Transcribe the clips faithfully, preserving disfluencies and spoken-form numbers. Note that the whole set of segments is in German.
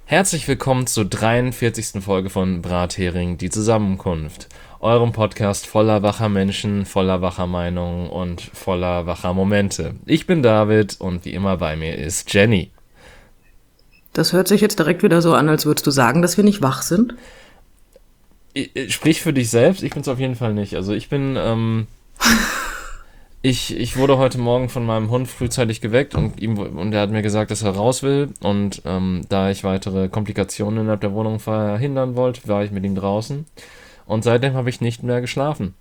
Herzlich willkommen zur dreiundvierzigsten Folge von Brathering, die Zusammenkunft. Eurem Podcast voller wacher Menschen, voller wacher Meinungen und voller wacher Momente. Ich bin David und wie immer bei mir ist Jenny. Das hört sich jetzt direkt wieder so an, als würdest du sagen, dass wir nicht wach sind. Sprich für dich selbst, ich bin's auf jeden Fall nicht. Also ich bin, ähm, ich, ich wurde heute Morgen von meinem Hund frühzeitig geweckt und ihm und er hat mir gesagt, dass er raus will. Und ähm, da ich weitere Komplikationen innerhalb der Wohnung verhindern wollte, war ich mit ihm draußen. Und seitdem habe ich nicht mehr geschlafen.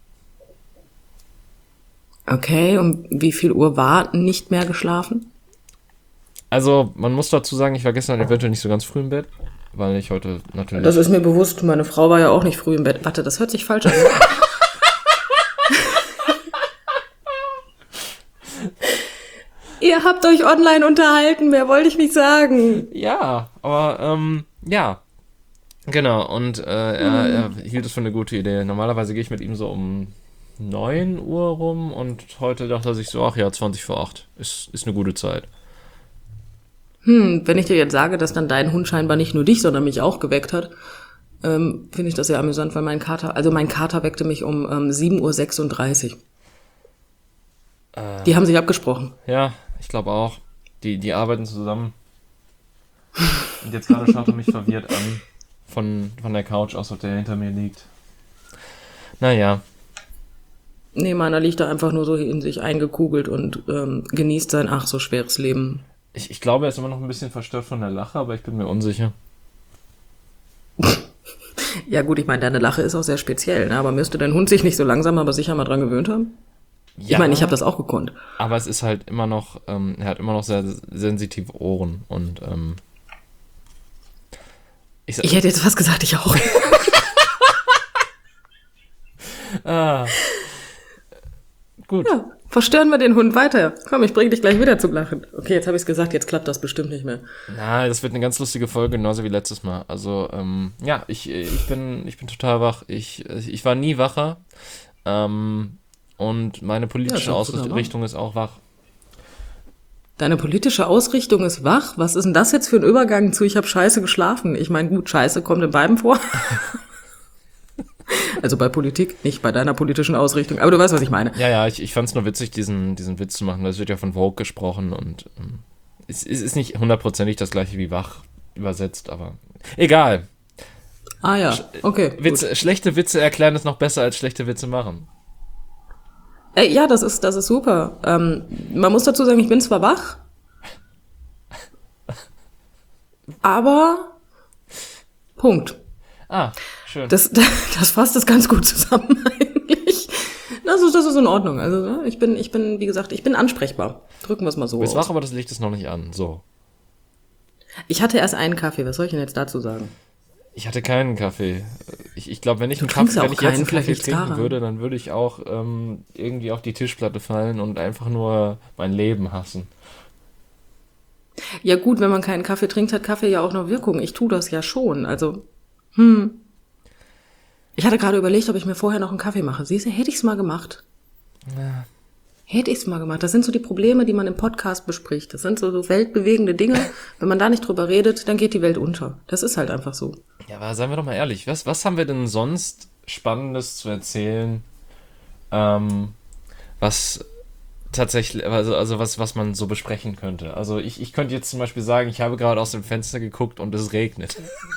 Okay, um wie viel Uhr war nicht mehr geschlafen? Also man muss dazu sagen, ich war gestern eventuell nicht so ganz früh im Bett, weil ich heute natürlich... Das ist mir bewusst, meine Frau war ja auch nicht früh im Bett. Warte, das hört sich falsch an. Ihr habt euch online unterhalten, mehr wollte ich nicht sagen. Ja, aber ähm, ja, genau. Und äh, er, er hielt es für eine gute Idee. Normalerweise gehe ich mit ihm so um neun Uhr rum und heute dachte er sich so, ach ja, zwanzig vor acht ist, ist eine gute Zeit. Hm, wenn ich dir jetzt sage, dass dann dein Hund scheinbar nicht nur dich, sondern mich auch geweckt hat, ähm, finde ich das sehr amüsant, weil mein Kater, also mein Kater weckte mich um ähm, sieben Uhr sechsunddreißig. Äh, Die haben sich abgesprochen. Ja, ich glaube auch. Die, die arbeiten zusammen. Und jetzt gerade schaut er mich verwirrt an. Von, von der Couch aus, auf der er hinter mir liegt. Naja. Nee, meiner liegt da einfach nur so in sich eingekugelt und ähm, genießt sein ach so schweres Leben. Ich, ich glaube, er ist immer noch ein bisschen verstört von der Lache, aber ich bin mir unsicher. Ja gut, ich meine, deine Lache ist auch sehr speziell, ne? Aber müsste dein Hund sich nicht so langsam, aber sicher mal dran gewöhnt haben? Ja, ich meine, ich habe das auch gekonnt. Aber es ist halt immer noch, ähm, er hat immer noch sehr sensitive Ohren und ähm, ich, sag, ich hätte jetzt fast gesagt, ich auch. ah, gut. Ja, verstören wir den Hund weiter. Komm, ich bring dich gleich wieder zum Lachen. Okay, jetzt habe ich es gesagt, jetzt klappt das bestimmt nicht mehr. Na, das wird eine ganz lustige Folge, genauso wie letztes Mal. Also, ähm, ja, ich, ich bin, ich bin total wach. Ich, ich war nie wacher. Ähm, Und meine politische ja, Ausrichtung ist auch wach. Deine politische Ausrichtung ist wach? Was ist denn das jetzt für ein Übergang zu ich habe scheiße geschlafen? Ich meine, gut, scheiße kommt in beiden vor. Also bei Politik, nicht bei deiner politischen Ausrichtung. Aber du weißt, was ich meine. Ja, ja, ich, ich fand es nur witzig, diesen, diesen Witz zu machen. Das wird ja von Vogue gesprochen und ähm, es, es ist nicht hundertprozentig das gleiche wie wach übersetzt, aber egal. Ah ja, okay. Witze, schlechte Witze erklären es noch besser als schlechte Witze machen. Ja, das ist, das ist super. Ähm, man muss dazu sagen, ich bin zwar wach, aber Punkt. Ah, schön. Das, das fasst es ganz gut zusammen eigentlich. Das ist, das ist in Ordnung. Also ich bin, ich bin, wie gesagt, ich bin ansprechbar. Drücken wir es mal so aus. Du bist aus. wach, aber das Licht ist noch nicht an. So. Ich hatte erst einen Kaffee. Was soll ich denn jetzt dazu sagen? Ich hatte keinen Kaffee. Ich, ich glaube, wenn ich, du einen Kaffee, wenn ich keinen, jetzt einen Kaffee trinken daran. würde, dann würde ich auch ähm, irgendwie auf die Tischplatte fallen und einfach nur mein Leben hassen. Ja gut, wenn man keinen Kaffee trinkt, hat Kaffee ja auch noch Wirkung. Ich tue das ja schon. Also, hm. Ich hatte gerade überlegt, ob ich mir vorher noch einen Kaffee mache. Siehst du, hätte ich es mal gemacht. Ja. Hätte ich es mal gemacht. Das sind so die Probleme, die man im Podcast bespricht. Das sind so, so weltbewegende Dinge. Wenn man da nicht drüber redet, dann geht die Welt unter. Das ist halt einfach so. Ja, aber seien wir doch mal ehrlich. Was, was haben wir denn sonst Spannendes zu erzählen, ähm, was tatsächlich, also, also was, was man so besprechen könnte? Also ich, ich könnte jetzt zum Beispiel sagen, ich habe gerade aus dem Fenster geguckt und es regnet.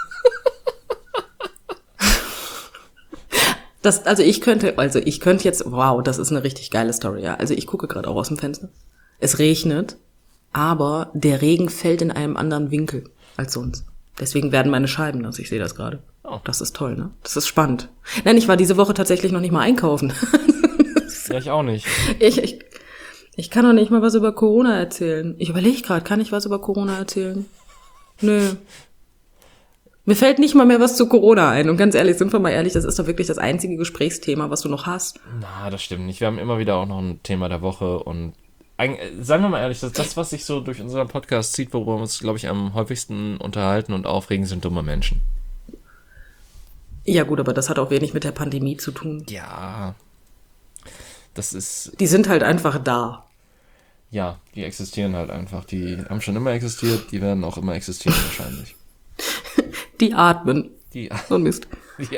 Das, also ich könnte, also ich könnte jetzt, wow, das ist eine richtig geile Story, ja. Also ich gucke gerade auch aus dem Fenster. Es regnet, aber der Regen fällt in einem anderen Winkel als sonst. Deswegen werden meine Scheiben nass, ich sehe das gerade. Oh. Das ist toll, ne? Das ist spannend. Nein, ich war diese Woche tatsächlich noch nicht mal einkaufen. Ja, ich auch nicht. Ich, ich, ich kann doch nicht mal was über Corona erzählen. Ich überlege gerade, kann ich was über Corona erzählen? Nö. Mir fällt nicht mal mehr was zu Corona ein. Und ganz ehrlich, sind wir mal ehrlich, das ist doch wirklich das einzige Gesprächsthema, was du noch hast. Na, das stimmt nicht. Wir haben immer wieder auch noch ein Thema der Woche und sagen wir mal ehrlich, das, das was sich so durch unseren Podcast zieht, worüber wir uns, glaube ich, am häufigsten unterhalten und aufregen, sind dumme Menschen. Ja gut, aber das hat auch wenig mit der Pandemie zu tun. Ja, das ist... Die sind halt einfach da. Ja, die existieren halt einfach. Die haben schon immer existiert, die werden auch immer existieren wahrscheinlich. Die atmen. Die, So ein Mist. die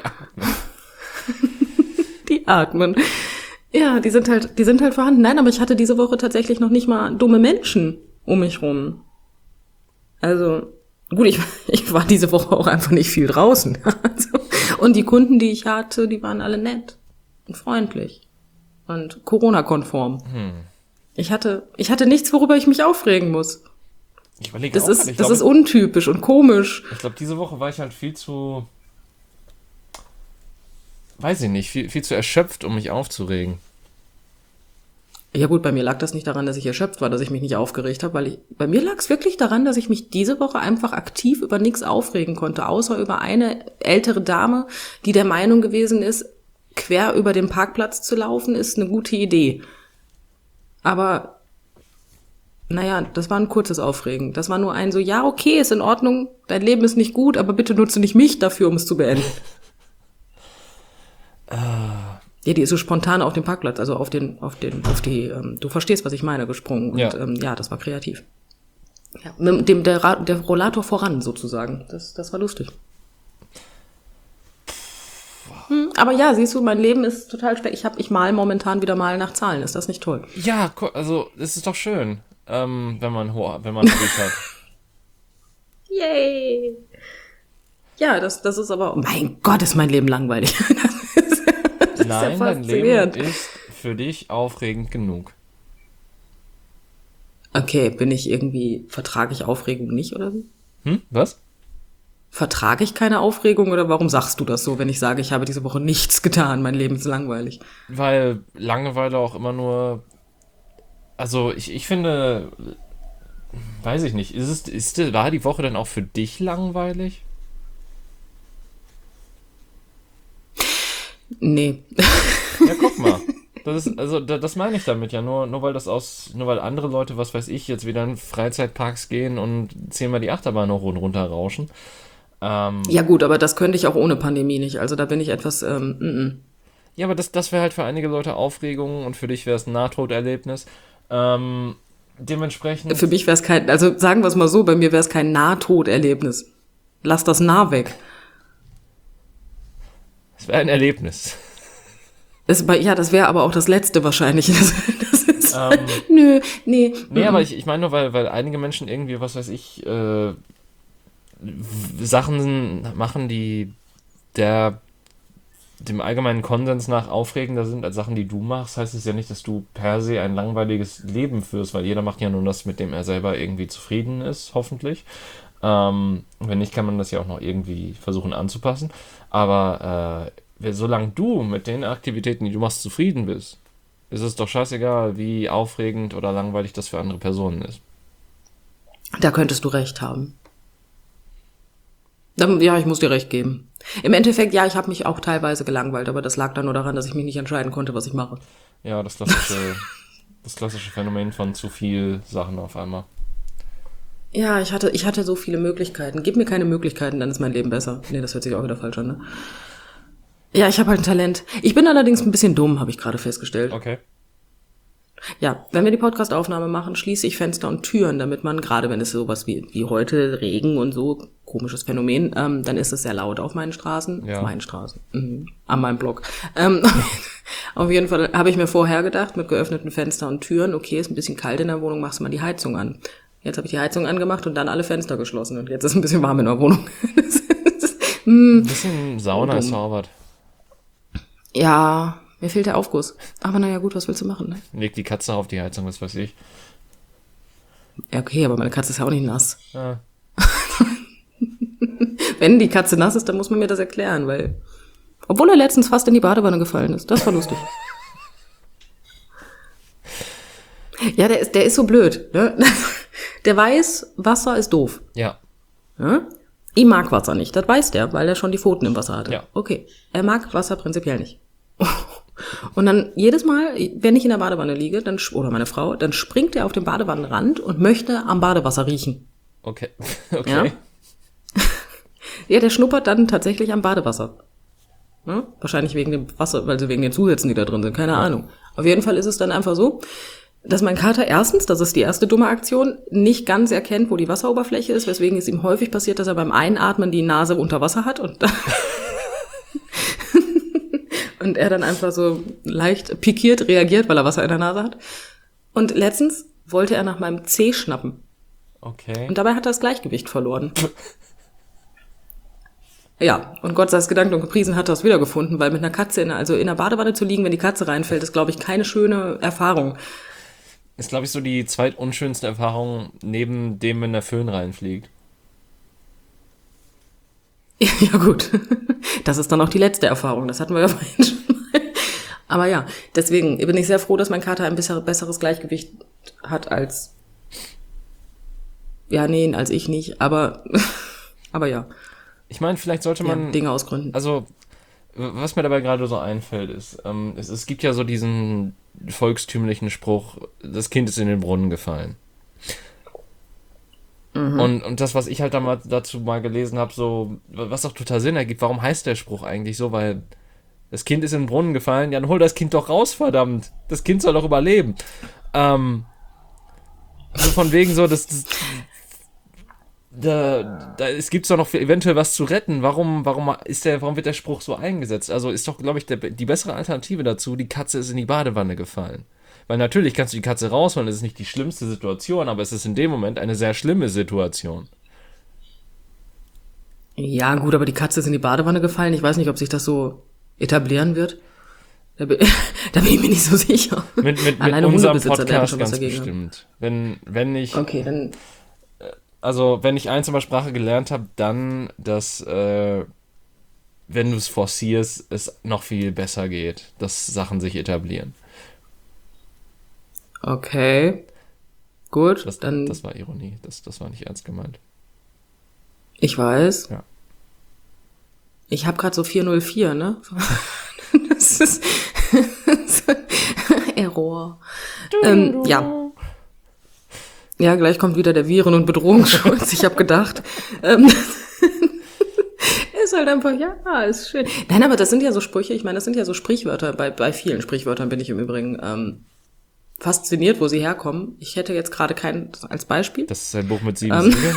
Die atmen. Ja, die sind halt, die sind halt vorhanden. Nein, aber ich hatte diese Woche tatsächlich noch nicht mal dumme Menschen um mich rum. Also, gut, ich, ich war diese Woche auch einfach nicht viel draußen. Also, und die Kunden, die ich hatte, die waren alle nett und freundlich und Corona-konform. Hm. Ich hatte, ich hatte nichts, worüber ich mich aufregen muss. Ich überlege Das auch ist, gerade, ich das glaube, ist untypisch und komisch. ich glaube, diese Woche war ich halt viel zu, weiß ich nicht, viel, viel zu erschöpft, um mich aufzuregen. Ja gut, bei mir lag das nicht daran, dass ich erschöpft war, dass ich mich nicht aufgeregt habe, weil ich, bei mir lag es wirklich daran, dass ich mich diese Woche einfach aktiv über nichts aufregen konnte, außer über eine ältere Dame, die der Meinung gewesen ist, quer über den Parkplatz zu laufen, ist eine gute Idee. Aber, naja, das war ein kurzes Aufregen. Das war nur ein so, ja, okay, ist in Ordnung, dein Leben ist nicht gut, aber bitte nutze nicht mich dafür, um es zu beenden. Ah, Ja, die ist so spontan auf den Parkplatz, also auf den, auf den, auf die, ähm, du verstehst, was ich meine, gesprungen. Und Ja. ähm, ja, das war kreativ. Ja, mit dem der, Ra- der Rollator voran sozusagen. Das, das war lustig. Hm, aber ja, siehst du, mein Leben ist total spät. Ich hab, ich mal momentan wieder mal nach Zahlen. Ist das nicht toll? ja, gu- also, es ist doch schön, ähm, wenn man, ho- wenn man Hobbys hat. Yay! Ja, das, das ist aber, mein Gott, ist mein Leben langweilig. Das ist, das Nein, ist ja dein Leben faszinierend. ist für dich aufregend genug. Okay, bin ich irgendwie, vertrage ich Aufregung nicht oder so? Hm? Was? Vertrage ich keine Aufregung oder warum sagst du das so, wenn ich sage, ich habe diese Woche nichts getan, mein Leben ist langweilig? Weil Langeweile auch immer nur, also ich, ich finde, weiß ich nicht, ist es, ist, war die Woche dann auch für dich langweilig? Nee. Ja, guck mal. Das ist, also da, das meine ich damit ja, nur, nur weil das aus, nur weil andere Leute, was weiß ich, jetzt wieder in Freizeitparks gehen und zehnmal die Achterbahn hoch und runter rauschen. Ähm, Ja gut, aber das könnte ich auch ohne Pandemie nicht. Also da bin ich etwas, ähm, mm, mm. ja, aber das, das wäre halt für einige Leute Aufregung und für dich wäre es ein Nahtoderlebnis. Ähm, dementsprechend. Für mich wäre es kein, also sagen wir es mal so, bei mir wäre es kein Nahtoderlebnis. Lass das nah weg. Es wäre ein Erlebnis. Das, bei- ja, das wäre aber auch das Letzte wahrscheinlich. Das, das ist, Ähm, nö, nee. nee, mm, aber mm. ich, ich meine nur, weil, weil einige Menschen irgendwie, was weiß ich, äh, w- Sachen machen, die der dem allgemeinen Konsens nach aufregender sind als Sachen, die du machst, heißt es ja nicht, dass du per se ein langweiliges Leben führst, weil jeder macht ja nur das, mit dem er selber irgendwie zufrieden ist, hoffentlich. Ähm, wenn nicht, kann man das ja auch noch irgendwie versuchen anzupassen. Aber äh, solange du mit den Aktivitäten, die du machst, zufrieden bist, ist es doch scheißegal, wie aufregend oder langweilig das für andere Personen ist. Da könntest du recht haben. Dann, ja, ich muss dir recht geben. Im Endeffekt, ja, ich habe mich auch teilweise gelangweilt, aber das lag dann nur daran, dass ich mich nicht entscheiden konnte, was ich mache. Ja, das klassische, das klassische Phänomen von zu viel Sachen auf einmal. Ja, ich hatte, ich hatte so viele Möglichkeiten. Gib mir keine Möglichkeiten, dann ist mein Leben besser. Nee, das hört sich auch wieder falsch an, ne? Ja, ich habe halt ein Talent. Ich bin allerdings ein bisschen dumm, habe ich gerade festgestellt. Okay. Ja, wenn wir die Podcast-Aufnahme machen, schließe ich Fenster und Türen, damit man, gerade wenn es sowas wie, wie heute, Regen und so, komisches Phänomen, ähm, dann ist es sehr laut auf meinen Straßen. Ja. Auf meinen Straßen. Mhm. An meinem Block. Ähm, auf jeden Fall habe ich mir vorher gedacht, mit geöffneten Fenster und Türen, okay, ist ein bisschen kalt in der Wohnung, machst du mal die Heizung an. Jetzt habe ich die Heizung angemacht und dann alle Fenster geschlossen und jetzt ist ein bisschen warm in der Wohnung. Das ist, mm, Ein bisschen Sauna ist zaubert. ja, mir fehlt der Aufguss. Aber naja, gut, was willst du machen, ne? Leg die Katze auf die Heizung, was weiß ich. Ja, okay, aber meine Katze ist ja auch nicht nass. Ja. Wenn die Katze nass ist, dann muss man mir das erklären, weil... Obwohl er letztens fast in die Badewanne gefallen ist. Das war lustig. Ja, der ist, der ist so blöd. Ne? Der weiß, Wasser ist doof. Ja. Ja? Ich mag Wasser nicht. Das weiß der, weil er schon die Pfoten im Wasser hatte. Ja. Okay. Er mag Wasser prinzipiell nicht. Und dann jedes Mal, wenn ich in der Badewanne liege, dann, oder meine Frau, dann springt er auf den Badewannenrand und möchte am Badewasser riechen. Okay. Okay. Ja? Ja, der schnuppert dann tatsächlich am Badewasser. Ne? Wahrscheinlich wegen dem Wasser, weil sie wegen den Zusätzen, die da drin sind, keine Ahnung. Auf jeden Fall ist es dann einfach so, dass mein Kater erstens, das ist die erste dumme Aktion, nicht ganz erkennt, wo die Wasseroberfläche ist, weswegen es ihm häufig passiert, dass er beim Einatmen die Nase unter Wasser hat und und er dann einfach so leicht pikiert reagiert, weil er Wasser in der Nase hat. Und letztens wollte er nach meinem Zeh schnappen. Okay. Und dabei hat er das Gleichgewicht verloren. Ja, und Gott sei es gedankt und gepriesen hat er es wiedergefunden, weil mit einer Katze, in, also in der Badewanne zu liegen, wenn die Katze reinfällt, ist, glaube ich, keine schöne Erfahrung. Ist, glaube ich, so die zweitunschönste Erfahrung, neben dem, wenn der Föhn reinfliegt. Ja gut, das ist dann auch die letzte Erfahrung, das hatten wir ja vorhin schon mal. Aber ja, deswegen bin ich sehr froh, dass mein Kater ein besseres Gleichgewicht hat als, ja, nee, als ich nicht, aber, aber ja. Ich meine, vielleicht sollte man... Ja, Dinge ausgründen. Also, was mir dabei gerade so einfällt, ist, ähm, es, es gibt ja so diesen volkstümlichen Spruch, das Kind ist in den Brunnen gefallen. Mhm. Und, und das, was ich halt da mal, dazu mal gelesen habe, so, was auch total Sinn ergibt, warum heißt der Spruch eigentlich so? Weil das Kind ist in den Brunnen gefallen, ja, dann hol das Kind doch raus, verdammt. Das Kind soll doch überleben. Ähm, also von wegen so, das, das da, da, es gibt doch noch eventuell was zu retten. Warum, warum ist der, warum wird der Spruch so eingesetzt? Also ist doch, glaube ich, der, die bessere Alternative dazu, die Katze ist in die Badewanne gefallen. Weil natürlich kannst du die Katze rausholen, das ist nicht die schlimmste Situation, aber es ist in dem Moment eine sehr schlimme Situation. Ja, gut, aber die Katze ist in die Badewanne gefallen. Ich weiß nicht, ob sich das so etablieren wird. Da bin, da bin ich mir nicht so sicher. Mit, mit, mit unserem Podcast ganz bestimmt. Wenn, wenn ich... Okay, dann... Also, wenn ich eins über Sprache gelernt habe, dann, dass, äh, wenn du es forcierst, es noch viel besser geht, dass Sachen sich etablieren. Okay, gut, das, dann... Das war Ironie, das, das war nicht ernst gemeint. Ich weiß. Ja. Ich habe gerade so vier null vier, ne? Das ist... Error. Ähm, ja. Ja, gleich kommt wieder der Viren- und Bedrohungsschutz. Ich habe gedacht, ähm, ist halt einfach, ja, ist schön. Nein, aber das sind ja so Sprüche, ich meine, das sind ja so Sprichwörter. Bei, bei vielen Sprichwörtern bin ich im Übrigen ähm, fasziniert, wo sie herkommen. Ich hätte jetzt gerade keinen als Beispiel. Das ist ein Buch mit sieben ähm, Siegeln?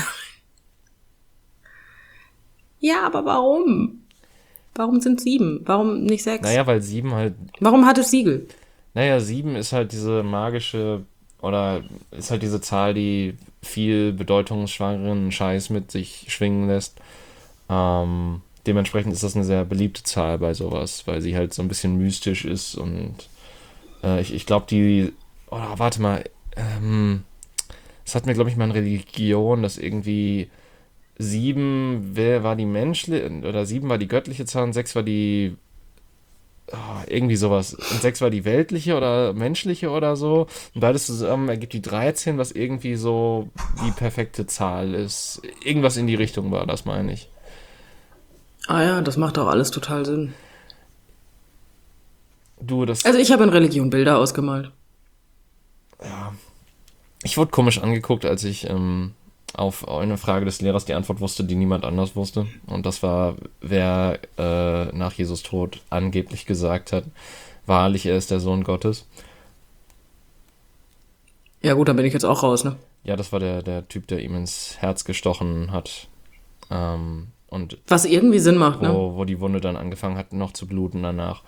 Ja, aber warum? Warum sind sieben? Warum nicht sechs? Naja, weil sieben halt... Warum hat es Siegel? Naja, sieben ist halt diese magische... Oder ist halt diese Zahl, die viel bedeutungsschwangeren Scheiß mit sich schwingen lässt. Ähm, dementsprechend ist das eine sehr beliebte Zahl bei sowas, weil sie halt so ein bisschen mystisch ist und äh, ich, ich glaube, die... Oh, warte mal. Ähm, das hat mir, glaube ich, mal in Religion, dass irgendwie sieben wer war die menschliche, oder sieben war die göttliche Zahl und sechs war die... Oh, irgendwie sowas. Und sechs war die weltliche oder menschliche oder so. Und beides zusammen ergibt die dreizehn, was irgendwie so die perfekte Zahl ist. Irgendwas in die Richtung war das, meine ich. Ah ja, das macht auch alles total Sinn. Du, das... Also ich habe in Religion Bilder ausgemalt. Ja. Ich wurde komisch angeguckt, als ich ähm, auf eine Frage des Lehrers die Antwort wusste, die niemand anders wusste. Und das war, wer äh, nach Jesus Tod angeblich gesagt hat, wahrlich, er ist der Sohn Gottes. Ja gut, dann bin ich jetzt auch raus, ne? Ja, das war der, der Typ, der ihm ins Herz gestochen hat. Ähm, und was irgendwie Sinn macht, wo, ne? Wo die Wunde dann angefangen hat, noch zu bluten danach.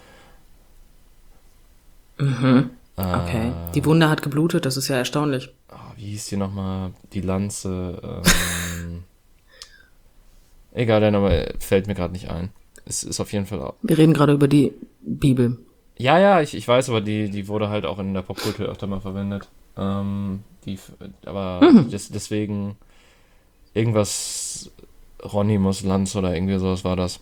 Mhm. Okay. Äh, die Wunde hat geblutet, das ist ja erstaunlich. Oh, wie hieß die nochmal? Die Lanze. Ähm, egal, der Name fällt mir gerade nicht ein. Es ist auf jeden Fall auch. Wir reden gerade über die Bibel. Ja, ja, ich, ich weiß, aber die, die wurde halt auch in der Popkultur öfter mal verwendet. Ähm, die, aber mhm. des, deswegen irgendwas Ronimus Lanz oder irgendwie sowas war das.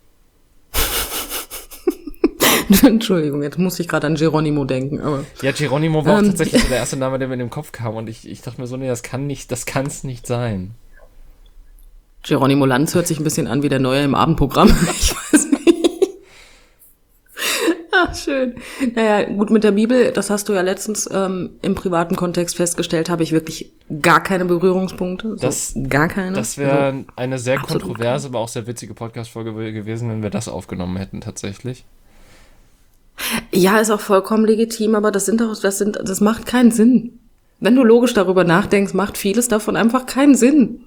Entschuldigung, jetzt muss ich gerade an Geronimo denken. Aber, ja, Geronimo war ähm, auch tatsächlich der erste Name, der mir in den Kopf kam. Und ich, ich dachte mir so, nee, das kann nicht, das kann es nicht sein. Geronimo Lanz hört sich ein bisschen an wie der Neue im Abendprogramm. Ich weiß nicht. Ach, schön. Naja, gut, mit der Bibel, das hast du ja letztens ähm, im privaten Kontext festgestellt, habe ich wirklich gar keine Berührungspunkte. So, das, gar keine. Das wäre so, eine sehr kontroverse, aber auch sehr witzige Podcast-Folge gewesen, wenn wir das aufgenommen hätten, tatsächlich. Ja, ist auch vollkommen legitim, aber das sind doch, das sind, das macht keinen Sinn. Wenn du logisch darüber nachdenkst, macht vieles davon einfach keinen Sinn.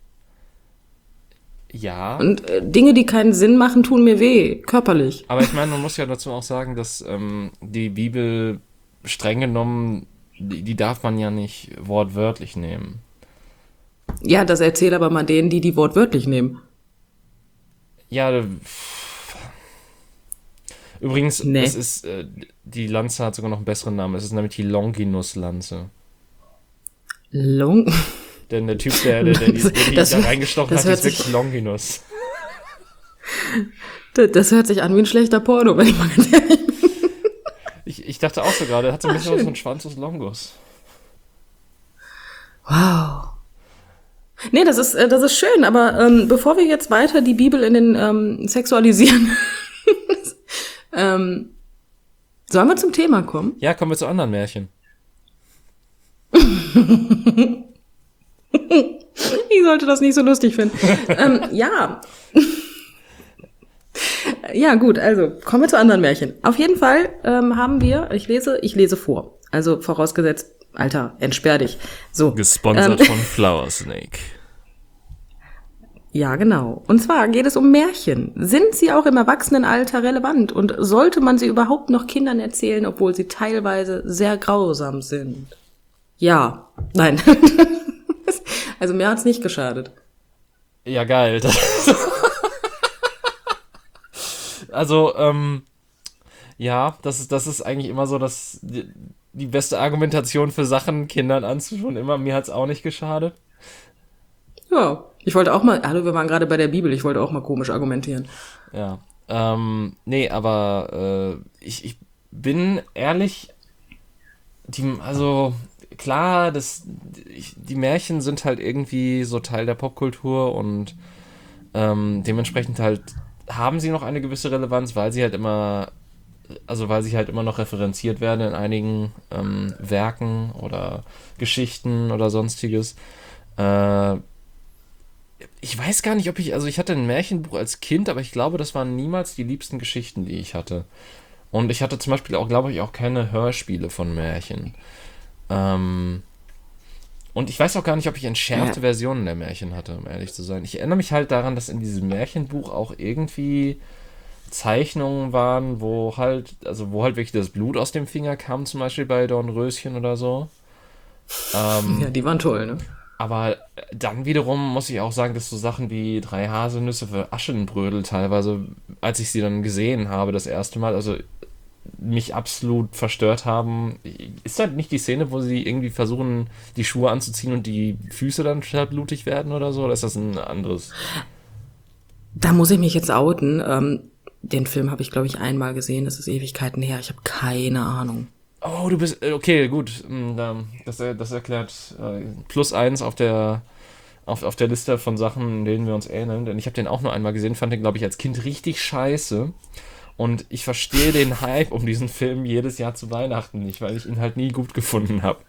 Ja. Und äh, Dinge, die keinen Sinn machen, tun mir weh, körperlich. Aber ich meine, man muss ja dazu auch sagen, dass ähm, die Bibel streng genommen, die, die darf man ja nicht wortwörtlich nehmen. Ja, das erzähl aber mal denen, die die wortwörtlich nehmen. Ja, übrigens, Nee. es ist, äh, die Lanze hat sogar noch einen besseren Namen. Es ist nämlich die Longinus-Lanze. Long. Denn der Typ, der, der, der, die, der die Das- da reingestochen das hat, hört ist wirklich sich- Longinus. Das, das hört sich an wie ein schlechter Porno, wenn ich mal ganz ehrlich bin. Ich, ich dachte auch so gerade, er hat so ein Ah, bisschen was schön. von Schwanzus Longus. Wow. Nee, das ist, äh, das ist schön, aber ähm, bevor wir jetzt weiter die Bibel in den ähm, sexualisieren, ähm, sollen wir zum Thema kommen? Ja, kommen wir zu anderen Märchen. Ich sollte das nicht so lustig finden. ähm, ja. Ja, gut, also kommen wir zu anderen Märchen. Auf jeden Fall ähm, haben wir, ich lese, ich lese vor. Also vorausgesetzt, Alter, entsperr dich. So. Gesponsert ähm, von Flower Snake. Ja, genau. Und zwar geht es um Märchen. Sind sie auch im Erwachsenenalter relevant? Und sollte man sie überhaupt noch Kindern erzählen, obwohl sie teilweise sehr grausam sind? Ja. Nein. Also mir hat's nicht geschadet. Ja, geil. Also, ähm, ja, das ist, das ist eigentlich immer so das, die, die beste Argumentation für Sachen, Kindern anzuschauen. Immer, mir hat's auch nicht geschadet. Ja. Ich wollte auch mal, hallo, wir waren gerade bei der Bibel, ich wollte auch mal komisch argumentieren. Ja. Ähm, nee, aber äh, ich, ich bin ehrlich, die, also klar, das, ich, die Märchen sind halt irgendwie so Teil der Popkultur und ähm, dementsprechend halt haben sie noch eine gewisse Relevanz, weil sie halt immer, also weil sie halt immer noch referenziert werden in einigen ähm, Werken oder Geschichten oder sonstiges. Äh, ich weiß gar nicht, ob ich, also ich hatte ein Märchenbuch als Kind, aber ich glaube, das waren niemals die liebsten Geschichten, die ich hatte. Und ich hatte zum Beispiel auch, glaube ich, auch keine Hörspiele von Märchen. Ähm, und ich weiß auch gar nicht, ob ich entschärfte Ja. Versionen der Märchen hatte, um ehrlich zu sein. Ich erinnere mich halt daran, dass in diesem Märchenbuch auch irgendwie Zeichnungen waren, wo halt, also wo halt wirklich das Blut aus dem Finger kam, zum Beispiel bei Dornröschen oder so. Ähm, Ja, die waren toll, ne? aber dann wiederum muss ich auch sagen, dass so Sachen wie drei Haselnüsse für Aschenbrödel teilweise, als ich sie dann gesehen habe das erste Mal, also mich absolut verstört haben. Ist das nicht die Szene, wo sie irgendwie versuchen, die Schuhe anzuziehen und die Füße dann statt blutig werden oder so? Oder ist das ein anderes? Da muss ich mich jetzt outen. Ähm, den Film habe ich, glaube ich, einmal gesehen. Das ist Ewigkeiten her. Ich habe keine Ahnung. Oh, du bist, äh, okay, gut. Mm, da- Das, er- das erklärt äh, plus eins auf der, auf, auf der Liste von Sachen, in denen wir uns ähneln. Denn ich habe den auch nur einmal gesehen, fand den, glaube ich, als Kind richtig scheiße. Und ich verstehe den Hype um diesen Film jedes Jahr zu Weihnachten nicht, weil ich ihn halt nie gut gefunden habe.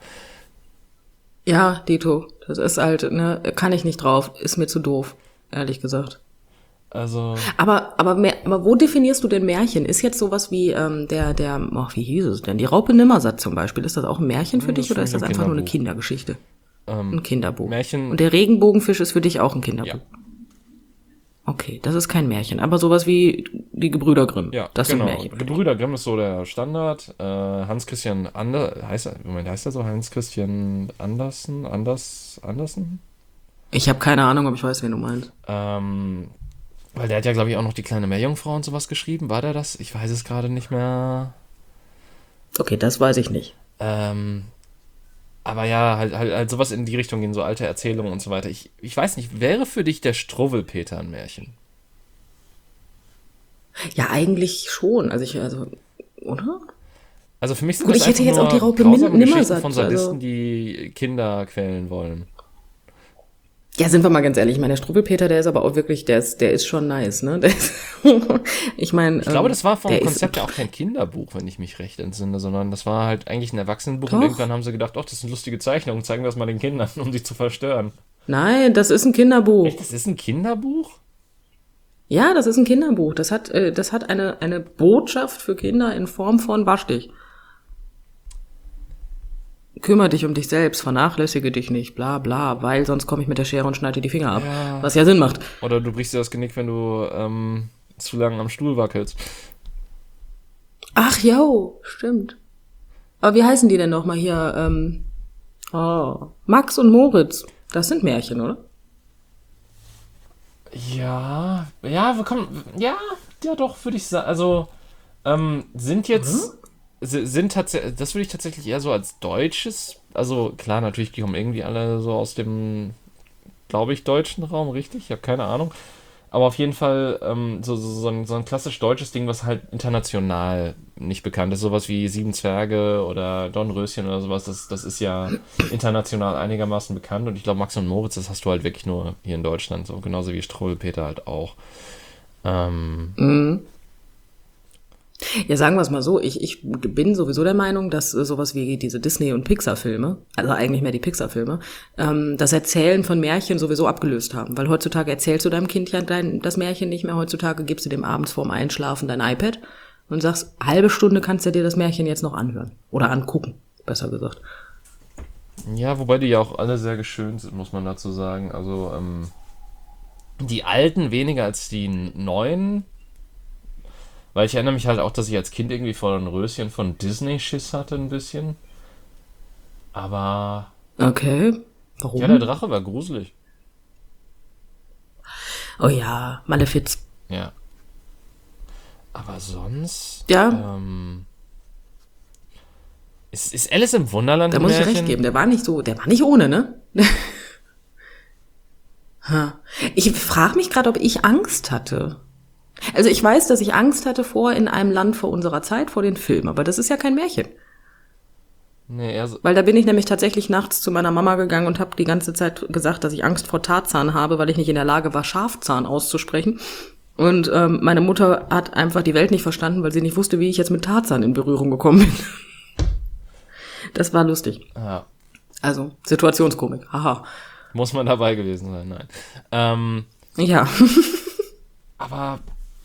Ja, Dito, das ist halt, ne, kann ich nicht drauf. Ist mir zu doof, ehrlich gesagt. Also, Aber, aber, mehr, aber wo definierst du denn Märchen? Ist jetzt sowas wie ähm, der, der, ach, wie hieß es denn? Die Raupe Nimmersatt zum Beispiel. Ist das auch ein Märchen für Das dich ist oder ist für das mich ein einfach nur eine Kinderbuch. Kindergeschichte? ähm, Ein Kinderbuch. Märchen- Und der Regenbogenfisch ist für dich auch ein Kinderbuch? ja. Okay, das ist kein Märchen. Aber sowas wie die Gebrüder Grimm. Ja, das genau. sind Märchen. Gebrüder Grimm ist so der Standard. Äh, Hans-Christian Ander, heißt er, Moment, heißt er so? Hans-Christian Andersen? Anders, Andersen? Ich habe keine Ahnung, ob ich weiß, wen du meinst. Ähm, weil der hat ja, glaube ich, auch noch die kleine Meerjungfrau und sowas geschrieben. War der das? Ich weiß es gerade nicht mehr. Okay, das weiß ich nicht. Ähm, aber ja, halt, halt, halt sowas in die Richtung gehen, so alte Erzählungen und so weiter. Ich, ich weiß nicht, wäre für dich der Struwwelpeter ein Märchen? Ja, eigentlich schon. Also ich, also, oder? Also für mich sind Gut, das ich hätte einfach jetzt nur auch die Raupe grausame Nim- Geschichten Nimmersatt, von Sadisten, also- die Kinder quälen wollen. Ja, sind wir mal ganz ehrlich. Ich meine, der Struwwelpeter, der ist aber auch wirklich, der ist, der ist schon nice, ne? Der ist, ich meine, Ich glaube, das war vom der ist- Konzept ja auch kein Kinderbuch, wenn ich mich recht entsinne, sondern das war halt eigentlich ein Erwachsenenbuch Doch. und irgendwann haben sie gedacht, ach, das sind lustige Zeichnungen, zeigen wir das mal den Kindern, um sie zu verstören. Nein, das ist ein Kinderbuch. Echt, das ist ein Kinderbuch? Ja, das ist ein Kinderbuch. Das hat, äh, das hat eine, eine Botschaft für Kinder in Form von wasch dich. Kümmere dich um dich selbst, vernachlässige dich nicht, bla bla, weil sonst komme ich mit der Schere und schneide dir die Finger ab. Ja. Was ja Sinn macht. Oder du brichst dir das Genick, wenn du ähm, zu lange am Stuhl wackelst. Ach, jo, stimmt. Aber wie heißen die denn nochmal hier? Ähm, oh, Max und Moritz. Das sind Märchen, oder? Ja, ja, wir kommen, ja, ja doch, würde ich sagen. Also, ähm, sind jetzt, si- sind tatsächlich, das würde ich tatsächlich eher so als deutsches, also klar, natürlich, die kommen irgendwie alle so aus dem, glaube ich, deutschen Raum, richtig? Ich habe keine Ahnung. Aber auf jeden Fall ähm, so, so, so, ein, so ein klassisch deutsches Ding, was halt international nicht bekannt ist. Sowas wie Sieben Zwerge oder Dornröschen oder sowas, das, das ist ja international einigermaßen bekannt. Und ich glaube, Max und Moritz, das hast du halt wirklich nur hier in Deutschland, so genauso wie Struwwelpeter halt auch. Ähm, Mhm. Ja, sagen wir es mal so, ich, ich bin sowieso der Meinung, dass äh, sowas wie diese Disney- und Pixar-Filme, also eigentlich mehr die Pixar-Filme, ähm, das Erzählen von Märchen sowieso abgelöst haben. Weil heutzutage erzählst du deinem Kind ja dein, das Märchen nicht mehr. Heutzutage gibst du dem abends vorm Einschlafen dein iPad und sagst, halbe Stunde kannst du dir das Märchen jetzt noch anhören. Oder angucken, besser gesagt. ja, wobei die ja auch alle sehr geschönt sind, muss man dazu sagen. Also ähm, die alten weniger als die neuen. Weil ich erinnere mich halt auch, dass ich als Kind irgendwie vor ein Röschen von Disney Schiss hatte ein bisschen. Aber Okay, ja, der warum? Drache war gruselig. Oh ja, Malefiz. Ja. Aber sonst. Ja, Ähm, ist, ist Alice im Wunderland da ein muss ich dir recht Märchen? geben. Der war nicht so, der war nicht ohne, ne? Ha. Ich frage mich gerade, ob ich Angst hatte. Also ich weiß, dass ich Angst hatte vor In einem Land vor unserer Zeit, vor den Filmen, aber das ist ja kein Märchen. Nee, eher so. Weil da bin ich nämlich tatsächlich nachts zu meiner Mama gegangen und habe die ganze Zeit gesagt, dass ich Angst vor Tarzan habe, weil ich nicht in der Lage war, Schafzahn auszusprechen. Und ähm, meine Mutter hat einfach die Welt nicht verstanden, weil sie nicht wusste, wie ich jetzt mit Tarzan in Berührung gekommen bin. Das war lustig. Ja, Also Situationskomik, haha. muss man dabei gewesen sein, nein. Ähm, Ja. aber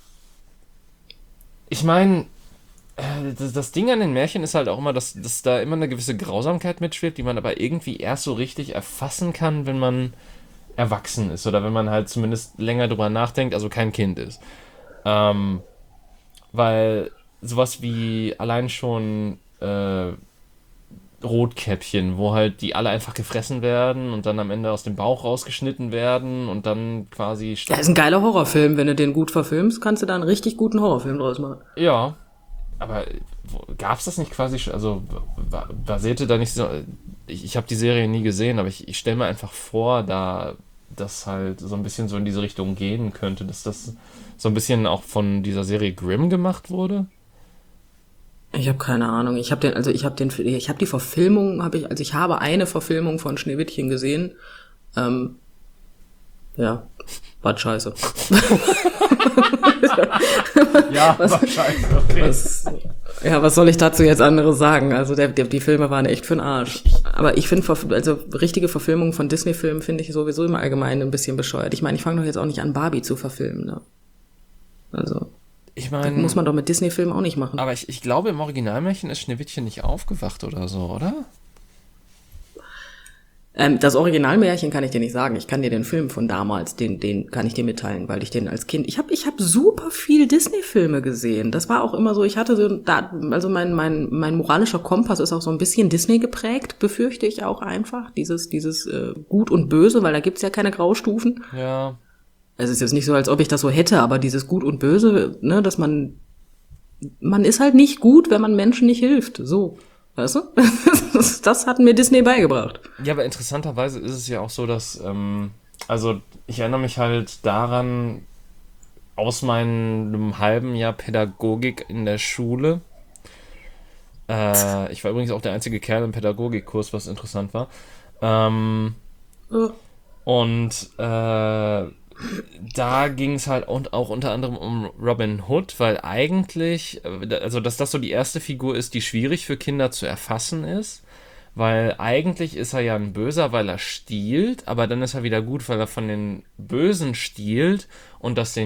ich meine, äh, das, das Ding an den Märchen ist halt auch immer, dass, dass da immer eine gewisse Grausamkeit mitschwebt, die man aber irgendwie erst so richtig erfassen kann, wenn man erwachsen ist oder wenn man halt zumindest länger drüber nachdenkt, also kein Kind ist. Ähm, weil sowas wie allein schon äh, Rotkäppchen, wo halt die alle einfach gefressen werden und dann am Ende aus dem Bauch rausgeschnitten werden und dann quasi... Ja, ist ein geiler Horrorfilm. Wenn du den gut verfilmst, kannst du da einen richtig guten Horrorfilm draus machen. Ja, aber gab es das nicht quasi schon, also ba- basierte da nicht so, ich, ich habe die Serie nie gesehen, aber ich, ich stelle mir einfach vor, da das halt so ein bisschen so in diese Richtung gehen könnte, dass das so ein bisschen auch von dieser Serie Grimm gemacht wurde. Ich habe keine Ahnung. Ich habe den, also ich habe den, ich habe die Verfilmung, habe ich, also ich habe eine Verfilmung von Schneewittchen gesehen. Ähm, ja, war scheiße. Ja, Was- wahrscheinlich, okay. Was, ja, was soll ich dazu jetzt anderes sagen? Also der, der, die Filme waren echt für den Arsch. Aber ich finde, also richtige Verfilmungen von Disney-Filmen finde ich sowieso im Allgemeinen ein bisschen bescheuert. Ich meine, ich fange doch jetzt auch nicht an, Barbie zu verfilmen. Ne? Also Ich das meine, muss man doch mit Disney-Filmen auch nicht machen. aber ich, ich glaube, im Originalmärchen ist Schneewittchen nicht aufgewacht oder so, oder? Ähm, das Originalmärchen kann ich dir nicht sagen. Ich kann dir den Film von damals, den, den kann ich dir mitteilen, weil ich den als Kind, ich habe, ich habe super viel Disney-Filme gesehen. Das war auch immer so. Ich hatte so, da, also mein, mein, mein moralischer Kompass ist auch so ein bisschen Disney geprägt, befürchte ich auch einfach. Dieses, dieses äh, Gut und Böse, weil da gibt's ja keine Graustufen. Ja. Es ist jetzt nicht so, als ob ich das so hätte, aber dieses Gut und Böse, ne, dass man, man ist halt nicht gut, wenn man Menschen nicht hilft. So. Weißt du? Das, das hat mir Disney beigebracht. Ja, aber interessanterweise ist es ja auch so, dass, ähm, also ich erinnere mich halt daran, aus meinem halben Jahr Pädagogik in der Schule. Äh, ich war übrigens auch der einzige Kerl im Pädagogikkurs, was interessant war. Ähm, Oh. und äh, da ging es halt und auch unter anderem um Robin Hood, weil eigentlich, äh, also dass das so die erste Figur ist, die schwierig für Kinder zu erfassen ist, weil eigentlich ist er ja ein Böser, weil er stiehlt, aber dann ist er wieder gut, weil er von den Bösen stiehlt und das den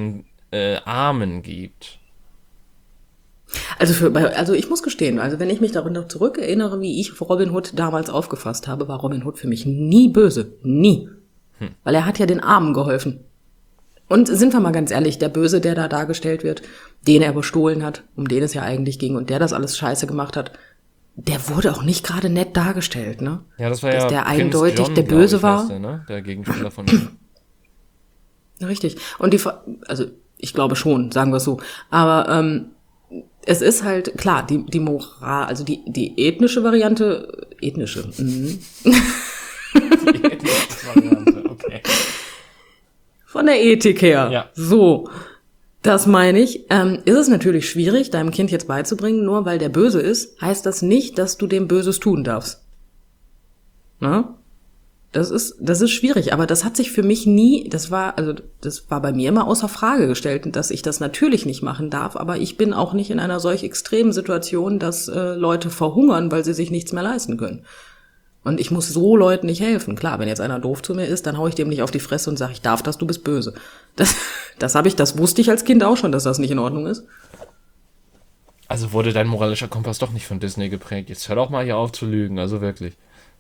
äh, Armen gibt. Also, für, also ich muss gestehen, also wenn ich mich daran noch zurückerinnere, wie ich Robin Hood damals aufgefasst habe, war Robin Hood für mich nie böse. Nie. Hm. Weil er hat ja den Armen geholfen. Und sind wir mal ganz ehrlich, der Böse, der da dargestellt wird, den er bestohlen hat, um den es ja eigentlich ging und der das alles scheiße gemacht hat, der wurde auch nicht gerade nett dargestellt, ne? Ja, das war Dass ja der Prinz eindeutig John, der glaub Böse ich, war. heißt der, ne? Der Gegenspieler von ihm. Richtig. Und die, also ich glaube schon, sagen wir es so. Aber ähm, es ist halt, klar, die, die Moral, also die, die ethnische Variante, ethnische, mhm. Die ethnische Variante, okay. Von der Ethik her. Ja. So. Das meine ich. Ähm, ist es natürlich schwierig, deinem Kind jetzt beizubringen, nur weil der böse ist, heißt das nicht, dass du dem Böses tun darfst. Na? Das ist, das ist schwierig, aber das hat sich für mich nie, das war, also, das war bei mir immer außer Frage gestellt, dass ich das natürlich nicht machen darf, aber ich bin auch nicht in einer solch extremen Situation, dass äh, Leute verhungern, weil sie sich nichts mehr leisten können. Und ich muss so Leuten nicht helfen. Klar, wenn jetzt einer doof zu mir ist, dann hau ich dem nicht auf die Fresse und sage, ich darf das, du bist böse. Das, das habe ich, das wusste ich als Kind auch schon, dass das nicht in Ordnung ist. Also wurde dein moralischer Kompass doch nicht von Disney geprägt. Jetzt hör doch mal hier auf zu lügen, also wirklich.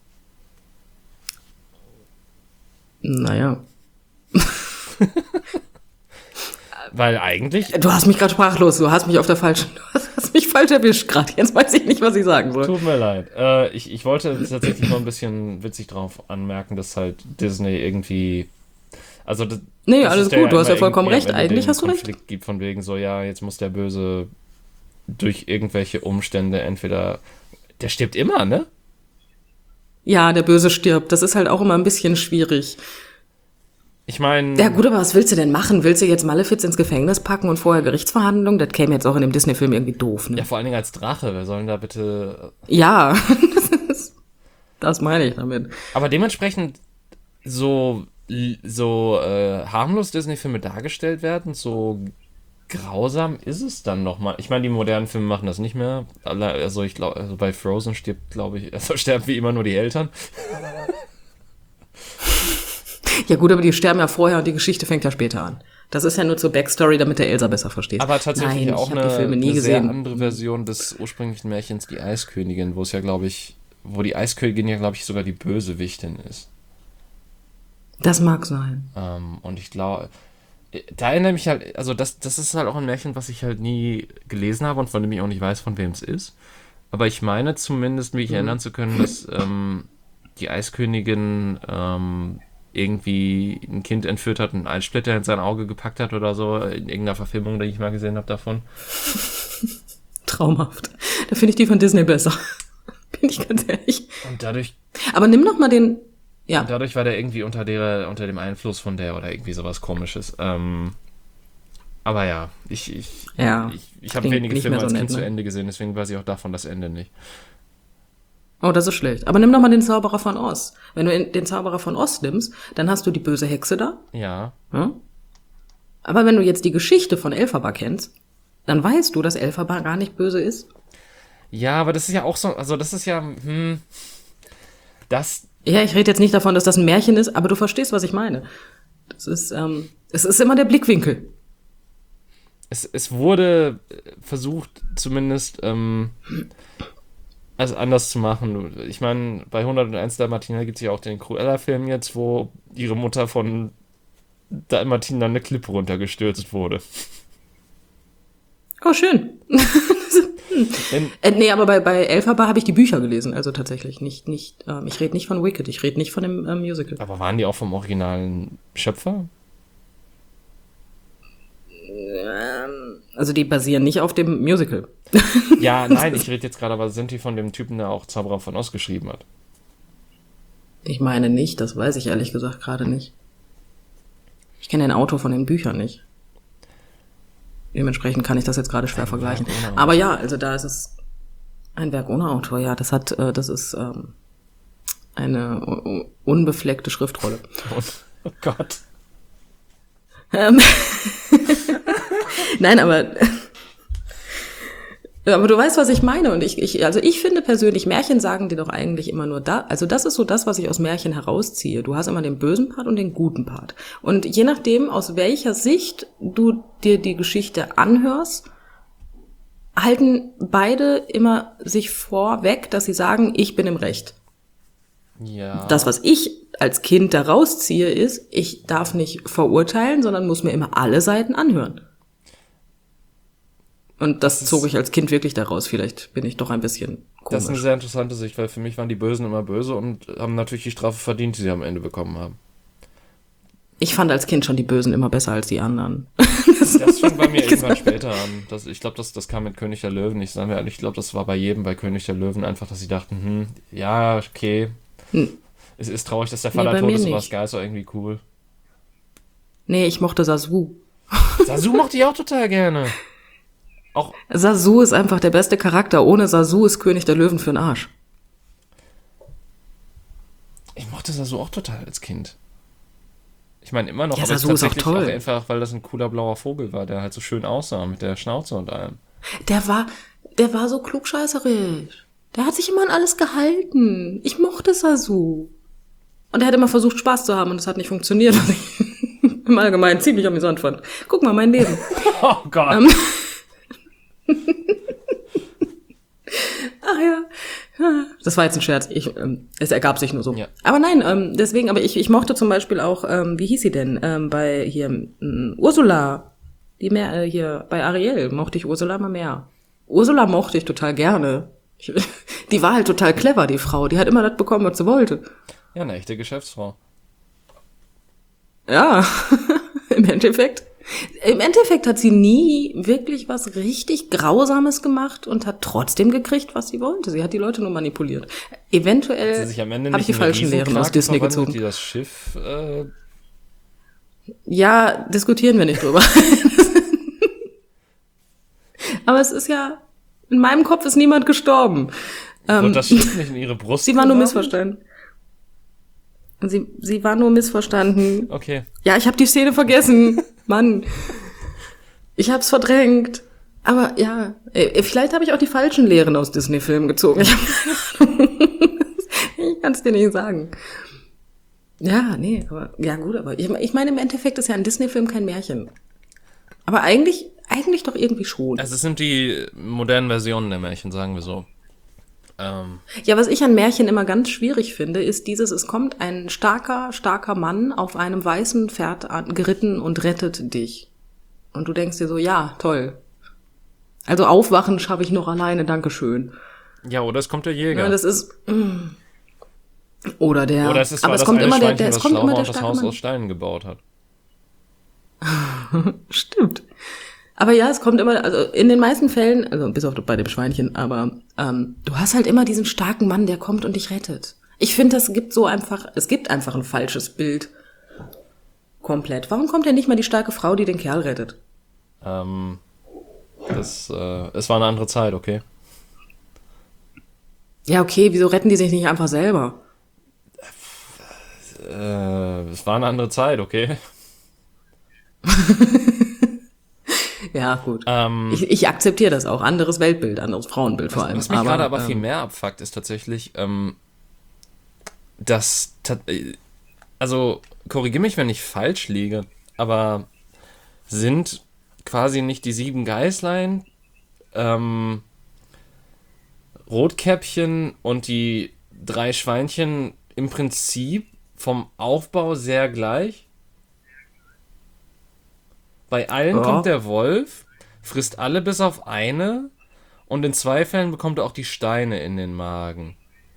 Naja. Weil eigentlich... Du hast mich gerade sprachlos, du hast mich auf der falschen, du hast, hast mich falsch erwischt gerade. Jetzt weiß ich nicht, was ich sagen soll. Tut mir leid. Äh, ich, ich wollte tatsächlich mal ein bisschen witzig drauf anmerken, dass halt Disney irgendwie... Also das, nee, das alles ist gut, du hast ja immer vollkommen irgendwie, recht. wenn Eigentlich den hast du recht. Konflikt gibt von wegen so, ja, jetzt muss der Böse durch irgendwelche Umstände entweder... Der stirbt immer, ne? Ja, der Böse stirbt. Das ist halt auch immer ein bisschen schwierig. Ich meine... Ja gut, aber was willst du denn machen? Willst du jetzt Malefiz ins Gefängnis packen und vorher Gerichtsverhandlung? Das käme jetzt auch in dem Disney-Film irgendwie doof, ne? Ja, vor allen Dingen als Drache. Wer soll denn da bitte... Ja, das, ist, das meine ich damit. Aber dementsprechend so, so äh, harmlos Disney-Filme dargestellt werden, so grausam ist es dann nochmal. Ich meine, die modernen Filme machen das nicht mehr. Also ich glaube, also bei Frozen stirbt, glaube ich, also sterben wie immer nur die Eltern. Ja gut, aber die sterben ja vorher und die Geschichte fängt ja später an. Das ist ja nur zur Backstory, damit der Elsa besser versteht. Aber tatsächlich Nein, auch ich hab eine, die Filme nie eine sehr gesehen. andere Version des ursprünglichen Märchens, die Eiskönigin, wo es ja, glaube ich, wo die Eiskönigin ja, glaube ich, sogar die Bösewichtin ist. Das mag sein. Ähm, und ich glaube, da erinnere ich mich halt, also das, das ist halt auch ein Märchen, was ich halt nie gelesen habe und von dem ich auch nicht weiß, von wem es ist. Aber ich meine zumindest, mich mhm. erinnern zu können, dass ähm, die Eiskönigin ähm, irgendwie ein Kind entführt hat und einen Eissplitter in sein Auge gepackt hat oder so, in irgendeiner Verfilmung, die ich mal gesehen habe davon. Traumhaft. Da finde ich die von Disney besser. Bin ich ganz ehrlich. Und dadurch... Aber nimm noch mal den... Ja. Und dadurch war der irgendwie unter der, unter dem Einfluss von der oder irgendwie sowas Komisches. Ähm, aber ja, ich, ich, ja, ich, ich habe wenige Filme so als nett, Kind ne? zu Ende gesehen, deswegen weiß ich auch davon das Ende nicht. Oh, das ist schlecht. Aber nimm doch mal den Zauberer von Oz. Wenn du den Zauberer von Oz nimmst, dann hast du die böse Hexe da. Ja. Hm? Aber wenn du jetzt die Geschichte von Elphaba kennst, dann weißt du, dass Elphaba gar nicht böse ist. Ja, aber das ist ja auch so, also das ist ja, hm, das... Ja, ich rede jetzt nicht davon, dass das ein Märchen ist, aber du verstehst, was ich meine. Das ist, ähm, es ist immer der Blickwinkel. Es, es wurde versucht, zumindest ähm, also anders zu machen. Ich meine, bei hunderteins Dalmatiner gibt es ja auch den Cruella-Film jetzt, wo ihre Mutter von Dalmatiner eine Klippe runtergestürzt wurde. Oh, schön. Wenn, äh, nee, aber bei, bei Elphaba habe ich die Bücher gelesen, also tatsächlich nicht, nicht ähm, ich rede nicht von Wicked, ich rede nicht von dem ähm, Musical. Aber waren die auch vom originalen Schöpfer? Ähm, also die basieren nicht auf dem Musical. Ja, nein, ich rede jetzt gerade, aber sind die von dem Typen, der auch Zauberer von Oz geschrieben hat? Ich meine nicht, das weiß ich ehrlich gesagt gerade nicht. Ich kenne den Autor von den Büchern nicht. Dementsprechend kann ich das jetzt gerade schwer ein vergleichen. Aber ja, also da ist es ein Werk ohne Autor, ja. Das hat, äh, das ist ähm, eine un- unbefleckte Schriftrolle. Oh, oh Gott. Ähm, Nein, aber Aber du weißt, was ich meine. Und ich, ich, also ich finde persönlich, Märchen sagen dir doch eigentlich immer nur da. Also das ist so das, was ich aus Märchen herausziehe. Du hast immer den bösen Part und den guten Part. Und je nachdem, aus welcher Sicht du dir die Geschichte anhörst, halten beide immer sich vorweg, dass sie sagen, ich bin im Recht. Ja. Das, was ich als Kind da rausziehe, ist, ich darf nicht verurteilen, sondern muss mir immer alle Seiten anhören. Und das, das zog ich als Kind wirklich daraus. Vielleicht bin ich doch ein bisschen komisch. Das ist eine sehr interessante Sicht, weil für mich waren die Bösen immer böse und haben natürlich die Strafe verdient, die sie am Ende bekommen haben. Ich fand als Kind schon die Bösen immer besser als die anderen. Das, das fing bei mir irgendwann später an. Das, ich glaube, das, das kam mit König der Löwen. Ich sage mir ehrlich, ich glaube, das war bei jedem bei König der Löwen einfach, dass sie dachten, hm, ja, okay. Hm. Es ist traurig, dass der Vater nee, tot ist, aber das Geist war irgendwie cool. Nee, ich mochte Sasu. Sasu mochte ich auch total gerne. Auch Sasu ist einfach der beste Charakter. Ohne Sasu ist König der Löwen für den Arsch. Ich mochte Sasu auch total als Kind. Ich meine immer noch, ja, aber Sasu ist auch toll. Auch einfach, weil das ein cooler blauer Vogel war, der halt so schön aussah mit der Schnauze und allem. Der war, der war so klugscheißerisch. Der hat sich immer an alles gehalten. Ich mochte Sasu. Und er hat immer versucht, Spaß zu haben und es hat nicht funktioniert, was ich im Allgemeinen ziemlich amüsant fand. Guck mal, mein Leben. Oh Gott. Ähm, Ach ja. Das war jetzt ein Scherz. Ich, ähm, es ergab sich nur so. Ja. Aber nein, ähm, deswegen, aber ich, ich mochte zum Beispiel auch, ähm, wie hieß sie denn? Ähm, bei hier ähm, Ursula, die mehr, äh, hier bei Ariel mochte ich Ursula immer mehr. Ursula mochte ich total gerne. Ich, die war halt total clever, die Frau. Die hat immer das bekommen, was sie wollte. Ja, eine echte Geschäftsfrau. Ja, im Endeffekt. Im Endeffekt hat sie nie wirklich was richtig Grausames gemacht und hat trotzdem gekriegt, was sie wollte. Sie hat die Leute nur manipuliert. Eventuell habe ich die falschen Lehren aus Disney gezogen. Die das Schiff, äh ja, diskutieren wir nicht drüber. Aber es ist ja, in meinem Kopf ist niemand gestorben. Wird das Schiff nicht in ihre Brust Sie war nur missverstanden. Sie, sie war nur missverstanden. Okay. Ja, ich habe die Szene vergessen. Mann. Ich hab's verdrängt. Aber ja, vielleicht habe ich auch die falschen Lehren aus Disney-Filmen gezogen. Ich, ich kann es dir nicht sagen. Ja, nee, aber ja gut, aber ich, ich meine, im Endeffekt ist ja ein Disney-Film kein Märchen. Aber eigentlich, eigentlich doch irgendwie schon. Also es sind die modernen Versionen der Märchen, sagen wir so. Ähm. Ja, was ich an Märchen immer ganz schwierig finde, ist dieses, es kommt ein starker, starker Mann auf einem weißen Pferd an, geritten und rettet dich. Und du denkst dir so, ja, toll. Also aufwachen schaffe ich noch alleine, dankeschön. Ja, oder es kommt der Jäger. Ja, das ist, mm. Oder der, oder es ist aber es kommt immer der, der, es kommt immer der das Haus aus Steinen gebaut hat. Stimmt. Aber ja, es kommt immer, also in den meisten Fällen, also bis auf bei dem Schweinchen, aber ähm, du hast halt immer diesen starken Mann, der kommt und dich rettet. Ich finde, das gibt so einfach, es gibt einfach ein falsches Bild. Komplett. Warum kommt denn nicht mal die starke Frau, die den Kerl rettet? Ähm, das, äh, es war eine andere Zeit, okay? Ja, okay, wieso retten die sich nicht einfach selber? Äh, es war eine andere Zeit, okay? Ja, gut. Ähm, ich, ich akzeptiere das auch. Anderes Weltbild, anderes Frauenbild vor allem. Was mich aber, gerade aber ähm, viel mehr abfuckt, ist tatsächlich, ähm, dass, also, korrigiere mich, wenn ich falsch liege, aber sind quasi nicht die sieben Geißlein, ähm, Rotkäppchen und die drei Schweinchen im Prinzip vom Aufbau sehr gleich? Bei allen ja. kommt der Wolf, frisst alle bis auf eine und in zwei Fällen bekommt er auch die Steine in den Magen.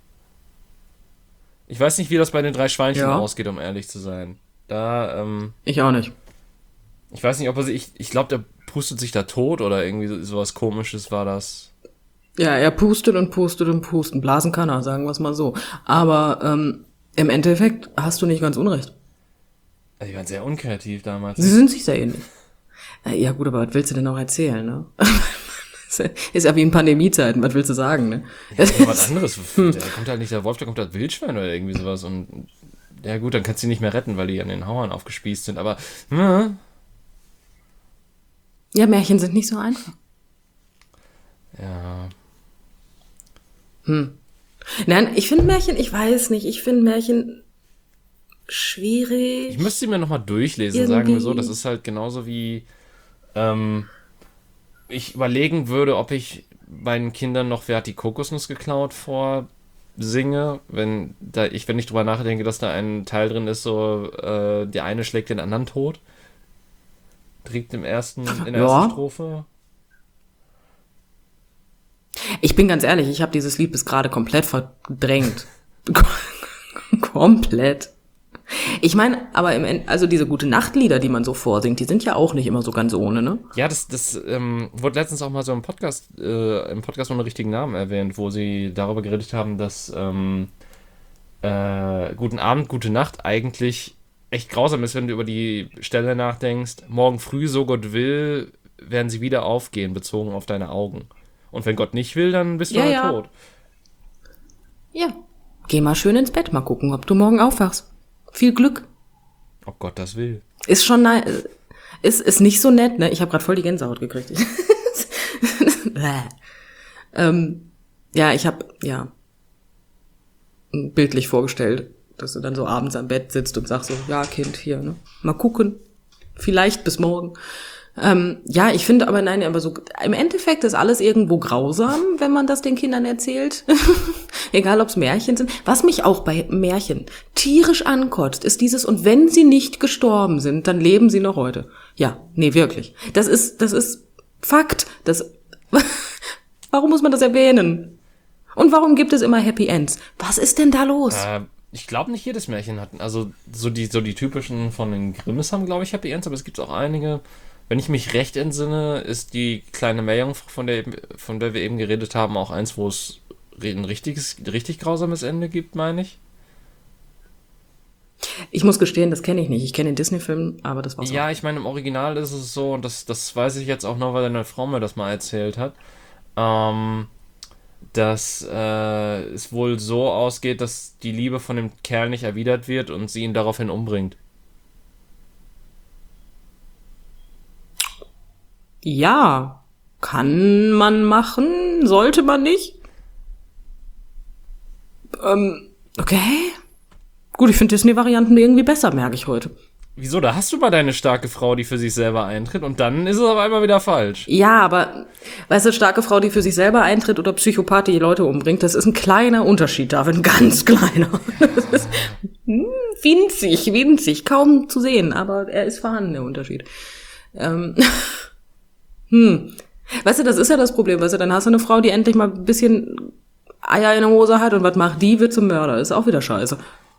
Ich weiß nicht, wie das bei den drei Schweinchen ja. ausgeht, um ehrlich zu sein. Da, ähm... Ich auch nicht. Ich weiß nicht, ob er sich... Ich, ich glaube, der pustet sich da tot oder irgendwie so, sowas Komisches war das. Ja, er pustet und pustet und pustet. Blasen kann er, sagen wir es mal so. Aber ähm, im Endeffekt hast du nicht ganz unrecht. Also die waren sehr unkreativ damals. Sie sind sich sehr ähnlich. Ja gut, aber was willst du denn auch erzählen, ne? Ist ja wie in Pandemiezeiten, was willst du sagen, ne? Ja, ja, was anderes. Da kommt halt nicht der Wolf, da kommt das Wildschwein oder irgendwie sowas und ja gut, dann kannst du die nicht mehr retten, weil die an den Hauern aufgespießt sind, aber hm. Ja, Märchen sind nicht so einfach. Ja. Hm. Nein, ich finde Märchen, ich weiß nicht, ich finde Märchen schwierig. Ich müsste sie mir nochmal durchlesen, Irgendwie. sagen wir so. Das ist halt genauso wie ähm, ich überlegen würde, ob ich meinen Kindern noch Wer hat die Kokosnuss geklaut vorsinge, wenn da ich, wenn ich drüber nachdenke, dass da ein Teil drin ist, so äh, der eine schlägt den anderen tot. Trägt im ersten, in der Ja. ersten Strophe. Ich bin ganz ehrlich, ich habe dieses Lied bis gerade komplett verdrängt. Komplett. Ich meine, aber im End, also diese gute Nachtlieder, die man so vorsingt, die sind ja auch nicht immer so ganz ohne, ne? Ja, das, das ähm, wurde letztens auch mal so im Podcast, äh, im Podcast ohne richtigen Namen erwähnt, wo sie darüber geredet haben, dass ähm, äh, Guten Abend, Gute Nacht eigentlich echt grausam ist, wenn du über die Stelle nachdenkst. Morgen früh, so Gott will, werden sie wieder aufgehen, bezogen auf deine Augen. Und wenn Gott nicht will, dann bist du Ja, halt ja. tot. Ja. Geh mal schön ins Bett, mal gucken, ob du morgen aufwachst. Viel Glück. Ob Gott das will. Ist schon ne, ist ist nicht so nett, ne? Ich habe gerade voll die Gänsehaut gekriegt. Bäh. ähm, ja, ich habe ja bildlich vorgestellt, dass du dann so abends am Bett sitzt und sagst so, ja Kind, hier, ne? Mal gucken, vielleicht bis morgen. Ähm, ja, ich finde aber, nein, aber so, im Endeffekt ist alles irgendwo grausam, wenn man das den Kindern erzählt. Egal, ob's Märchen sind. Was mich auch bei Märchen tierisch ankotzt, ist dieses, und wenn sie nicht gestorben sind, dann leben sie noch heute. Ja, nee, wirklich. Das ist, das ist Fakt. Das, warum muss man das erwähnen? Und warum gibt es immer Happy Ends? Was ist denn da los? Äh, ich glaube, nicht jedes Märchen hat, also so die, so die typischen von den Grimmes haben, glaube ich, Happy Ends, aber es gibt auch einige. Wenn ich mich recht entsinne, ist die kleine Meerjungfrau, von der, von der wir eben geredet haben, auch eins, wo es ein richtiges, richtig grausames Ende gibt, meine ich. Ich muss gestehen, das kenne ich nicht. Ich kenne den Disney-Film, aber das war's Ja, auch. ich meine, im Original ist es so, und das, das weiß ich jetzt auch noch, weil eine Frau mir das mal erzählt hat, ähm, dass äh, es wohl so ausgeht, dass die Liebe von dem Kerl nicht erwidert wird und sie ihn daraufhin umbringt. Ja, kann man machen, sollte man nicht. Ähm, okay. Gut, ich finde Disney-Varianten irgendwie besser, merke ich heute. Wieso? Da hast du mal deine starke Frau, die für sich selber eintritt, und dann ist es auf einmal wieder falsch. Ja, aber, weißt du, starke Frau, die für sich selber eintritt, oder Psychopath, die Leute umbringt, das ist ein kleiner Unterschied, David, ein ganz kleiner. Das ist hm, winzig, winzig, kaum zu sehen, aber er ist vorhanden, der Unterschied. Ähm, hm. Weißt du, das ist ja das Problem, weißt du, dann hast du eine Frau, die endlich mal ein bisschen Eier in der Hose hat, und was macht die? Wird zum Mörder. Ist auch wieder scheiße.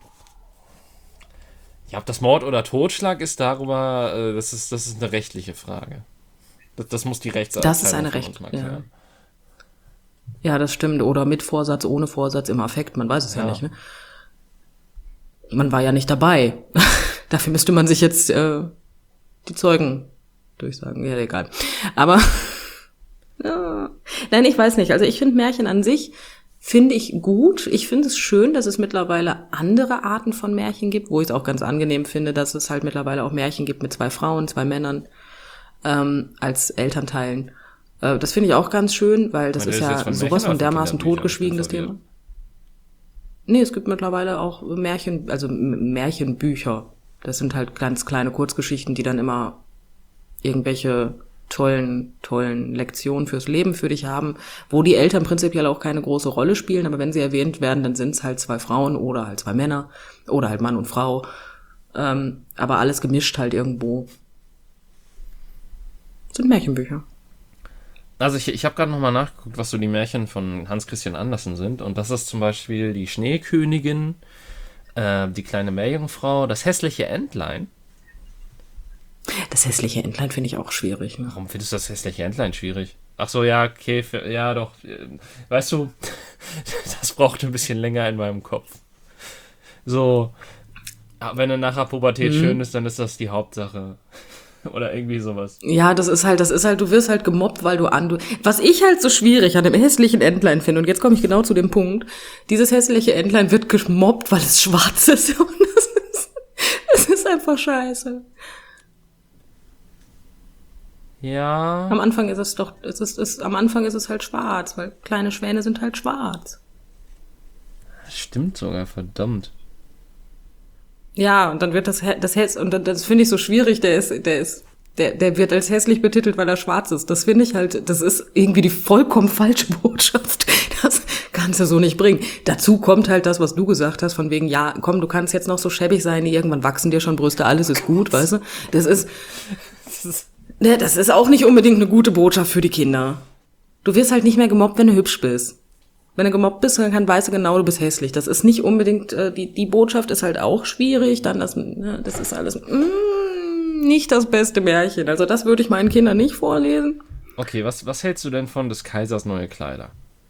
Ja, ob das Mord oder Totschlag ist, darüber, äh, das ist, das ist eine rechtliche Frage. Das, das muss die Rechtsabteilung Das ist eine von Recht, uns mal ja. klären. Ja, das stimmt. Oder mit Vorsatz, ohne Vorsatz, im Affekt, man weiß es ja, Ja. nicht, ne? Man war ja nicht dabei. Dafür müsste man sich jetzt äh, die Zeugen durchsagen. Ja, egal. Aber ja. Nein, ich weiß nicht. Also ich finde Märchen an sich, finde ich gut. Ich finde es schön, dass es mittlerweile andere Arten von Märchen gibt, wo ich es auch ganz angenehm finde, dass es halt mittlerweile auch Märchen gibt mit zwei Frauen, zwei Männern ähm, als Elternteilen. Äh, das finde ich auch ganz schön, weil das Weil ist das ja jetzt von sowas Märchen von oder von dermaßen Kinderbüchern? totgeschwiegen, das Ich bin Thema. Nee, es gibt mittlerweile auch Märchen, also M- Märchenbücher. Das sind halt ganz kleine Kurzgeschichten, die dann immer irgendwelche tollen, tollen Lektionen fürs Leben für dich haben, wo die Eltern prinzipiell auch keine große Rolle spielen, aber wenn sie erwähnt werden, dann sind es halt zwei Frauen oder halt zwei Männer oder halt Mann und Frau, ähm, aber alles gemischt halt irgendwo. Das sind Märchenbücher. Also ich, ich habe gerade nochmal nachgeguckt, was so die Märchen von Hans Christian Andersen sind, und das ist zum Beispiel die Schneekönigin, äh, die kleine Meerjungfrau, das hässliche Entlein. Das hässliche Entlein finde ich auch schwierig. Ne? Warum findest du das hässliche Entlein schwierig? Ach so, ja, okay, für, ja doch. Weißt du, das braucht ein bisschen länger in meinem Kopf. So, wenn er nachher Pubertät Mhm. schön ist, dann ist das die Hauptsache. Oder irgendwie sowas. Ja, das ist halt, das ist halt, du wirst halt gemobbt, weil du an, du, was ich halt so schwierig an dem hässlichen Entlein finde, und jetzt komme ich genau zu dem Punkt, dieses hässliche Entlein wird gemobbt, weil es schwarz ist, und das ist, das ist einfach scheiße. Ja. Am Anfang ist es doch, es ist, es, am Anfang ist es halt schwarz, weil kleine Schwäne sind halt schwarz. Stimmt sogar, verdammt. Ja, und dann wird das, das häss, und dann, das finde ich so schwierig, der ist, der ist, der, der wird als hässlich betitelt, weil er schwarz ist. Das finde ich halt, das ist irgendwie die vollkommen falsche Botschaft. Das kannst du so nicht bringen. Dazu kommt halt das, was du gesagt hast, von wegen, ja, komm, du kannst jetzt noch so schäbig sein, irgendwann wachsen dir schon Brüste, alles ist gut, weißt du? Das ist, Das ist ne, das ist auch nicht unbedingt eine gute Botschaft für die Kinder. Du wirst halt nicht mehr gemobbt, wenn du hübsch bist. Wenn du gemobbt bist, dann kann weißt du genau, du bist hässlich. Das ist nicht unbedingt, äh, die, die Botschaft ist halt auch schwierig, dann das, ne, das ist alles, mm, nicht das beste Märchen. Also das würde ich meinen Kindern nicht vorlesen. Okay, was, was hältst du denn von des Kaisers neue Kleider?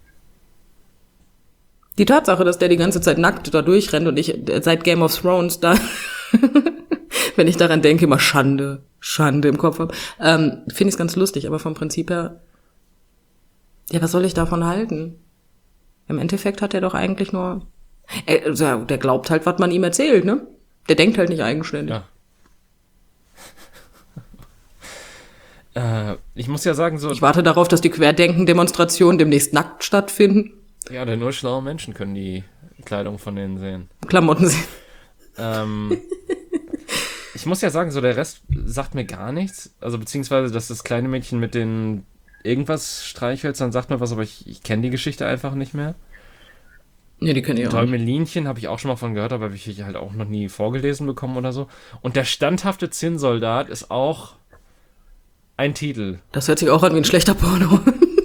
Die Tatsache, dass der die ganze Zeit nackt da durchrennt und ich äh, seit Game of Thrones da, wenn ich daran denke, immer Schande, Schande im Kopf habe, ähm, finde ich es ganz lustig, aber vom Prinzip her, ja, was soll ich davon halten? Im Endeffekt hat er doch eigentlich nur, er, also der glaubt halt, was man ihm erzählt, ne? Der denkt halt nicht eigenständig. Ja. äh, ich muss ja sagen, so... Ich warte darauf, dass die Querdenken-Demonstrationen demnächst nackt stattfinden. Ja, denn nur schlaue Menschen können die Kleidung von denen sehen. Klamotten sehen. Ähm, ich muss ja sagen, so der Rest sagt mir gar nichts. Also beziehungsweise, dass das kleine Mädchen mit den irgendwas Streichhölzern sagt mir was, aber ich, ich kenne die Geschichte einfach nicht mehr. Nee, die kenne ich auch nicht. Däumelinchen habe ich auch schon mal von gehört, aber habe ich halt auch noch nie vorgelesen bekommen oder so. Und der standhafte Zinnsoldat ist auch ein Titel. Das hört sich auch an wie ein schlechter Porno.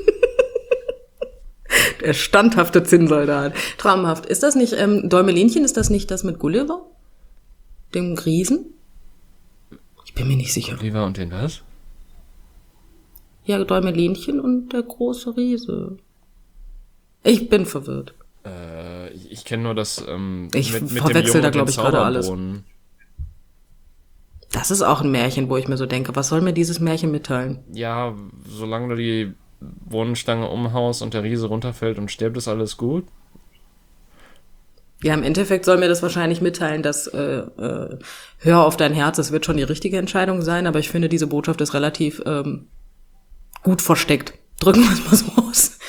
Der standhafte Zinnsoldat. Traumhaft. Ist das nicht, ähm, Däumelinchen, ist das nicht das mit Gulliver? Dem Riesen? Ich bin mir nicht sicher. Oliver und den was? Ja, Däumelinchen und der große Riese. Ich bin verwirrt. Äh, ich ich kenne nur das ähm, Ich mit, mit verwechsel dem Jungen da, und glaub den ich, gerade alles. Zauberbrunnen. Das ist auch ein Märchen, wo ich mir so denke, was soll mir dieses Märchen mitteilen? Ja, solange du die Bohnenstange umhaust und der Riese runterfällt und stirbt, ist alles gut. Ja, im Endeffekt soll mir das wahrscheinlich mitteilen, dass äh, äh, hör auf dein Herz, es wird schon die richtige Entscheidung sein, aber ich finde, diese Botschaft ist relativ ähm, gut versteckt. Drücken wir es mal so aus.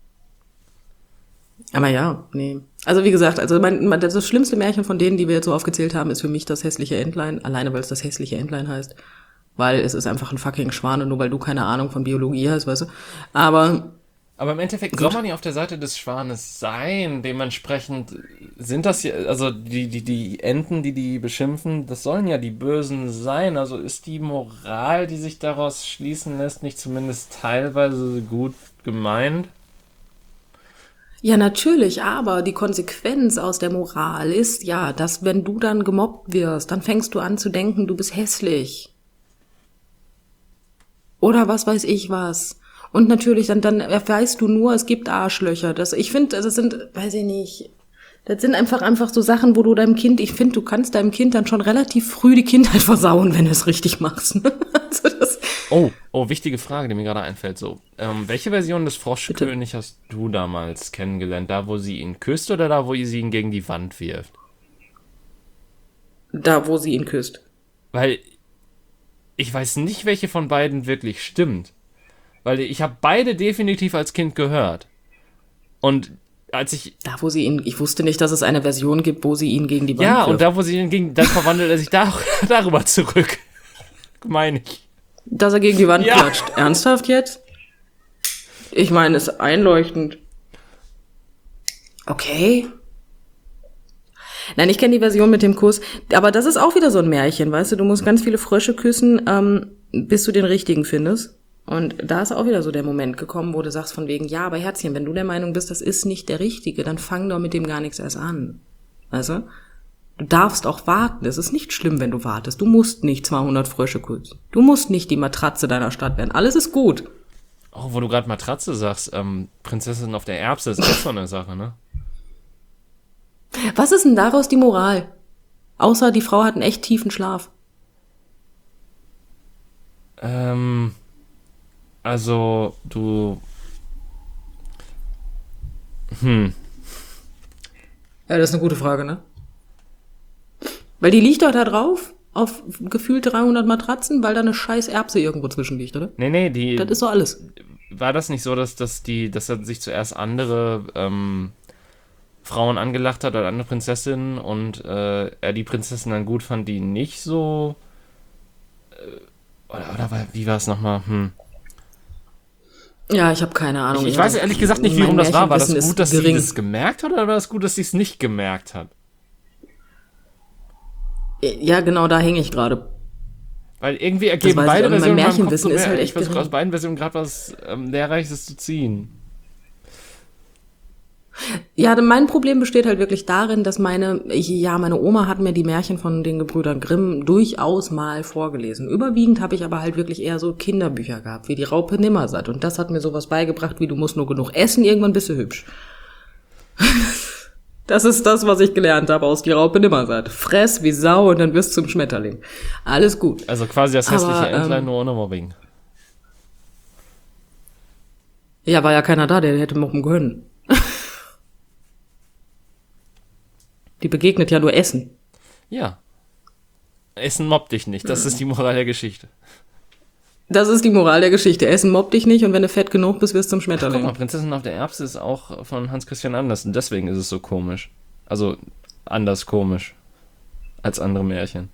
Aber ja, nee. Also wie gesagt, also mein, mein, das schlimmste Märchen von denen, die wir jetzt so aufgezählt haben, ist für mich das hässliche Entlein, alleine weil es das hässliche Entlein heißt. Weil es ist einfach ein fucking Schwan und nur weil du keine Ahnung von Biologie hast, weißt du. Aber Aber im Endeffekt Gut. soll man ja auf der Seite des Schwanes sein. Dementsprechend sind das ja, also die, die, die Enten, die die beschimpfen, das sollen ja die Bösen sein. Also ist die Moral, die sich daraus schließen lässt, nicht zumindest teilweise gut gemeint? ja, natürlich, aber die Konsequenz aus der Moral ist ja, dass wenn du dann gemobbt wirst, dann fängst du an zu denken, du bist hässlich. Oder was weiß ich was. Und natürlich, dann, dann erfährst du nur, es gibt Arschlöcher. Das, ich finde, das sind, weiß ich nicht, das sind einfach, einfach so Sachen, wo du deinem Kind, ich finde, du kannst deinem Kind dann schon relativ früh die Kindheit versauen, wenn du es richtig machst. Also das, Oh, oh, wichtige Frage, die mir gerade einfällt. So, ähm, welche Version des Froschkönig hast du damals kennengelernt? Da, wo sie ihn küsst oder da, wo sie ihn gegen die Wand wirft? da, wo sie ihn küsst. Weil ich weiß nicht, welche von beiden wirklich stimmt. Weil ich habe beide definitiv als Kind gehört. Und als ich... Da, wo sie ihn, ich wusste nicht, dass es eine Version gibt, wo sie ihn gegen die Wand Ja, wirft. und da, wo sie ihn gegen... Dann verwandelt er sich da, darüber zurück. Meine ich. Dass er gegen die Wand Ja. klatscht. Ernsthaft jetzt? Ich meine, ist einleuchtend. Okay. Nein, ich kenne die Version mit dem Kuss. Aber das ist auch wieder so ein Märchen, weißt du? Du musst ganz viele Frösche küssen, ähm, bis du den richtigen findest. Und da ist auch wieder so der Moment gekommen, wo du sagst von wegen, ja, aber Herzchen, wenn du der Meinung bist, das ist nicht der Richtige, dann fang doch mit dem gar nichts erst an. Weißt du? Du darfst auch warten. Es ist nicht schlimm, wenn du wartest. Du musst nicht zweihundert Frösche küssen. Du musst nicht die Matratze deiner Stadt werden. Alles ist gut. Oh, wo du gerade Matratze sagst, ähm, Prinzessin auf der Erbse ist auch so eine Sache, ne? Was ist denn daraus die Moral? Außer die Frau hat einen echt tiefen Schlaf. Ähm, also, du... Hm. Ja, das ist eine gute Frage, ne? Weil die liegt doch da drauf auf gefühlt dreihundert Matratzen, weil da eine scheiß Erbse irgendwo zwischen liegt, oder? Nee, nee, die... Das ist so alles. War das nicht so, dass, dass, die, dass er sich zuerst andere ähm, Frauen angelacht hat oder andere Prinzessinnen und äh, er die Prinzessin dann gut fand, die nicht so... Äh, oder, oder wie war es nochmal? Hm. Ja, ich habe keine Ahnung. Ich, ich weiß ehrlich gesagt nicht, wie rum das war. War das gut, dass gering. sie das gemerkt hat oder war das gut, dass sie es nicht gemerkt hat? Ja, genau, da hänge ich gerade. Weil irgendwie ergeben beide Versionen mein Märchenwissen mehr, ist halt echt ich versuche aus beiden Versionen gerade was ähm, Lehrreiches zu ziehen. Ja, mein Problem besteht halt wirklich darin, dass meine, ich, ja, meine Oma hat mir die Märchen von den Gebrüdern Grimm durchaus mal vorgelesen. Überwiegend habe ich aber halt wirklich eher so Kinderbücher gehabt, wie die Raupe Nimmersatt. Und das hat mir sowas beigebracht, wie du musst nur genug essen, irgendwann bist du hübsch. Das ist das, was ich gelernt habe aus die Raupe Nimmersatt. Fress wie Sau und dann wirst du zum Schmetterling. Alles gut. Also quasi das hässliche aber, Entlein ähm, nur ohne Mobbing. Ja, war ja keiner da, der hätte mobben können. Die begegnet ja nur Essen. Ja. Essen mobbt dich nicht. Das ist die Moral der Geschichte. Das ist die Moral der Geschichte. Essen mobbt dich nicht und wenn du fett genug bist, wirst du zum Schmetterling. Guck mal, Prinzessin auf der Erbse ist auch von Hans Christian Andersen. Deswegen ist es so komisch. Also anders komisch als andere Märchen.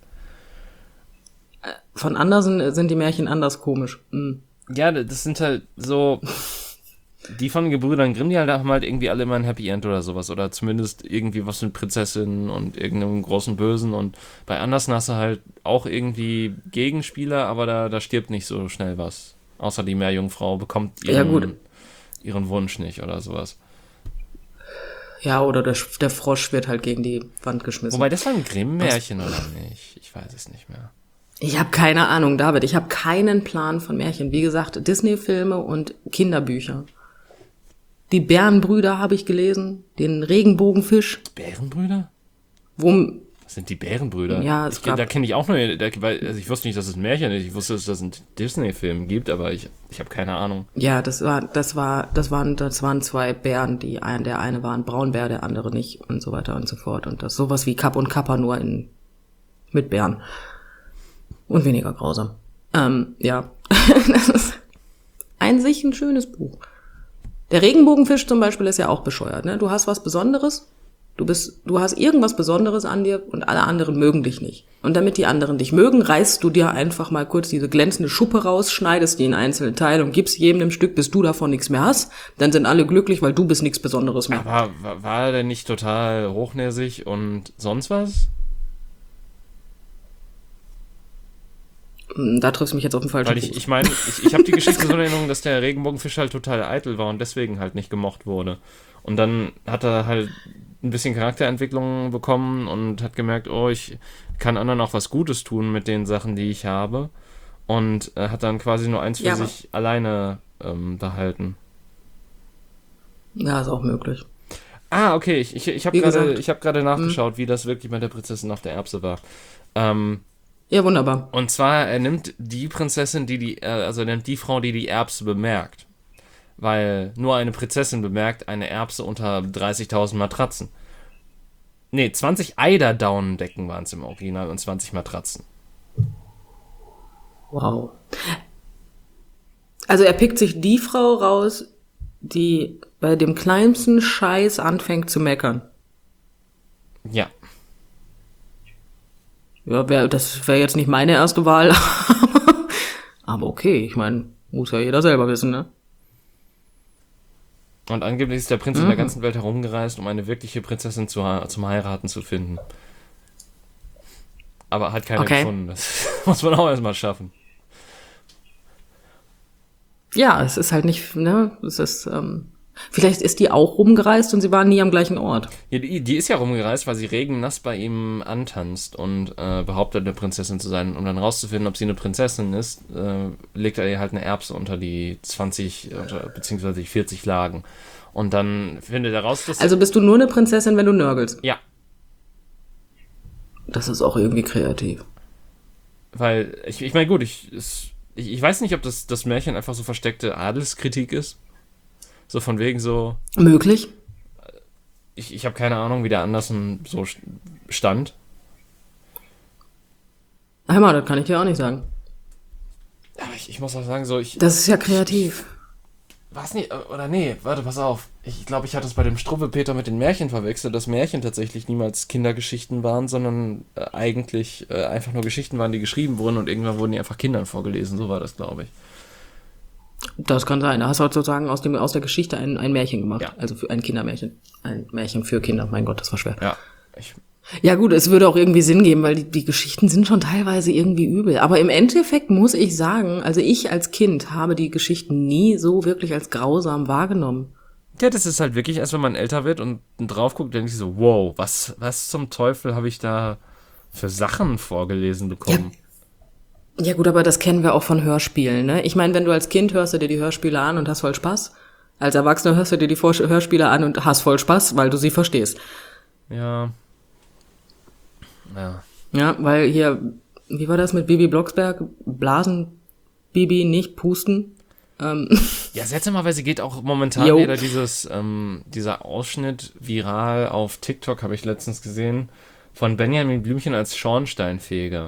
Von Andersen sind die Märchen anders komisch. Mhm. Ja, das sind halt so... Die von den Gebrüdern Grimm, die halt haben halt irgendwie alle immer ein Happy End oder sowas. Oder zumindest irgendwie was mit Prinzessinnen und irgendeinem großen Bösen. Und bei Andersen hast du halt auch irgendwie Gegenspieler, aber da, da stirbt nicht so schnell was. Außer die Meerjungfrau bekommt ihren, Ja, gut. ihren Wunsch nicht oder sowas. Ja, oder der, der Frosch wird halt gegen die Wand geschmissen. Wobei, das war ein Grimm-Märchen oder nicht? Ich weiß es nicht mehr. Ich habe keine Ahnung, David. Ich habe keinen Plan von Märchen. Wie gesagt, Disney-Filme und Kinderbücher. Die Bärenbrüder habe ich gelesen, den Regenbogenfisch. Bärenbrüder? Wo, Was sind die Bärenbrüder? Ja, es ich, gab- Da kenne ich auch nur, da, weil, also ich wusste nicht, dass es ein Märchen ist. Ich wusste, dass es einen Disney-Film gibt, aber ich, ich habe keine Ahnung. ja, das war, das war, das waren, das waren zwei Bären, die ein, der eine war ein Braunbär, der andere nicht und so weiter und so fort. Und das sowas wie Kapp und Kappa nur in mit Bären und weniger grausam. Ähm, ja, das ist an sich ein schönes Buch. Der Regenbogenfisch zum Beispiel ist ja auch bescheuert, ne? Du hast was Besonderes, du bist, du hast irgendwas Besonderes an dir und alle anderen mögen dich nicht. Und damit die anderen dich mögen, reißt du dir einfach mal kurz diese glänzende Schuppe raus, schneidest die in einzelne Teile und gibst jedem im Stück, bis du davon nichts mehr hast. Dann sind alle glücklich, weil du bist nichts Besonderes mehr. Aber war, war er denn nicht total hochnäsig und sonst was? Da triffst du mich jetzt auf den falschen Weil ich, Fuß. ich meine, ich, ich habe die Geschichte so in Erinnerung, dass der Regenbogenfisch halt total eitel war und deswegen halt nicht gemocht wurde. Und dann hat er halt ein bisschen Charakterentwicklung bekommen und hat gemerkt, oh, ich kann anderen auch was Gutes tun mit den Sachen, die ich habe. Und äh, hat dann quasi nur eins für Ja, sich alleine ähm, behalten. Ja, ist auch möglich. Ah, okay, ich, ich, ich habe Wie gerade gesagt. ich hab gerade nachgeschaut, wie das wirklich mit der Prinzessin auf der Erbse war. Ähm, Ja, wunderbar. Und zwar, er nimmt die Prinzessin, die die, äh, also er nimmt die Frau, die die Erbse bemerkt. Weil nur eine Prinzessin bemerkt eine Erbse unter dreißigtausend Matratzen. Nee, zwanzig Eiderdaunendecken waren es im Original und zwanzig Matratzen. Wow. Also er pickt sich die Frau raus, die bei dem kleinsten Scheiß anfängt zu meckern. Ja. Ja, wär, das wäre jetzt nicht meine erste Wahl. Aber okay, ich meine, muss ja jeder selber wissen, ne? Und angeblich ist der Prinz in der ganzen Welt herumgereist, um eine wirkliche Prinzessin zu, zum Heiraten zu finden. Aber hat keine Okay. gefunden. Das muss man auch erstmal schaffen. Ja, es ist halt nicht, ne, es ist, ähm, vielleicht ist die auch rumgereist und sie waren nie am gleichen Ort. Ja, die, die ist ja rumgereist, weil sie regennass bei ihm antanzt und äh, behauptet, eine Prinzessin zu sein. Um dann rauszufinden, ob sie eine Prinzessin ist, äh, legt er ihr halt eine Erbse unter die zwanzig unter, beziehungsweise die vierzig Lagen. Und dann findet er raus, dass... Also bist du nur eine Prinzessin, wenn du nörgelst. ja, Das ist auch irgendwie kreativ. weil, ich, ich meine, gut, ich, es, ich, ich weiß nicht, ob das, das Märchen einfach so versteckte Adelskritik ist. So von wegen so... Möglich? Ich, ich habe keine Ahnung, wie der Andersen so stand. Hör mal, das kann ich dir auch nicht sagen. Ja, ich, ich muss auch sagen, so ich... Das ist ja kreativ. Was nicht, oder nee, warte, pass auf. Ich glaube, ich hatte es bei dem Struwwelpeter mit den Märchen verwechselt, dass Märchen tatsächlich niemals Kindergeschichten waren, sondern äh, eigentlich äh, einfach nur Geschichten waren, die geschrieben wurden und irgendwann wurden die einfach Kindern vorgelesen. So war das, glaube ich. Das kann sein. Da hast du sozusagen aus, dem, aus der Geschichte ein, ein Märchen gemacht. Ja. Also für ein Kindermärchen. Ein Märchen für Kinder. Mein Gott, das war schwer. Ja, ich... Ja gut, es würde auch irgendwie Sinn geben, weil die, die Geschichten sind schon teilweise irgendwie übel. Aber im Endeffekt muss ich sagen, also ich als Kind habe die Geschichten nie so wirklich als grausam wahrgenommen. Ja, das ist halt wirklich erst, wenn man älter wird und drauf guckt, denke ich so, wow, was, was zum Teufel habe ich da für Sachen vorgelesen bekommen? Ja. Ja gut, aber das kennen wir auch von Hörspielen, ne? Ich meine, wenn du als Kind hörst du dir die Hörspiele an und hast voll Spaß. Als Erwachsener hörst du dir die Vor- Hörspiele an und hast voll Spaß, weil du sie verstehst. Ja. Ja. Ja, weil hier, wie war das mit Bibi Blocksberg? Blasen, Bibi, nicht pusten. Ähm. Ja, seltsamerweise geht auch momentan Jo. wieder dieses, ähm, dieser Ausschnitt viral auf TikTok, habe ich letztens gesehen, von Benjamin Blümchen als Schornsteinfeger.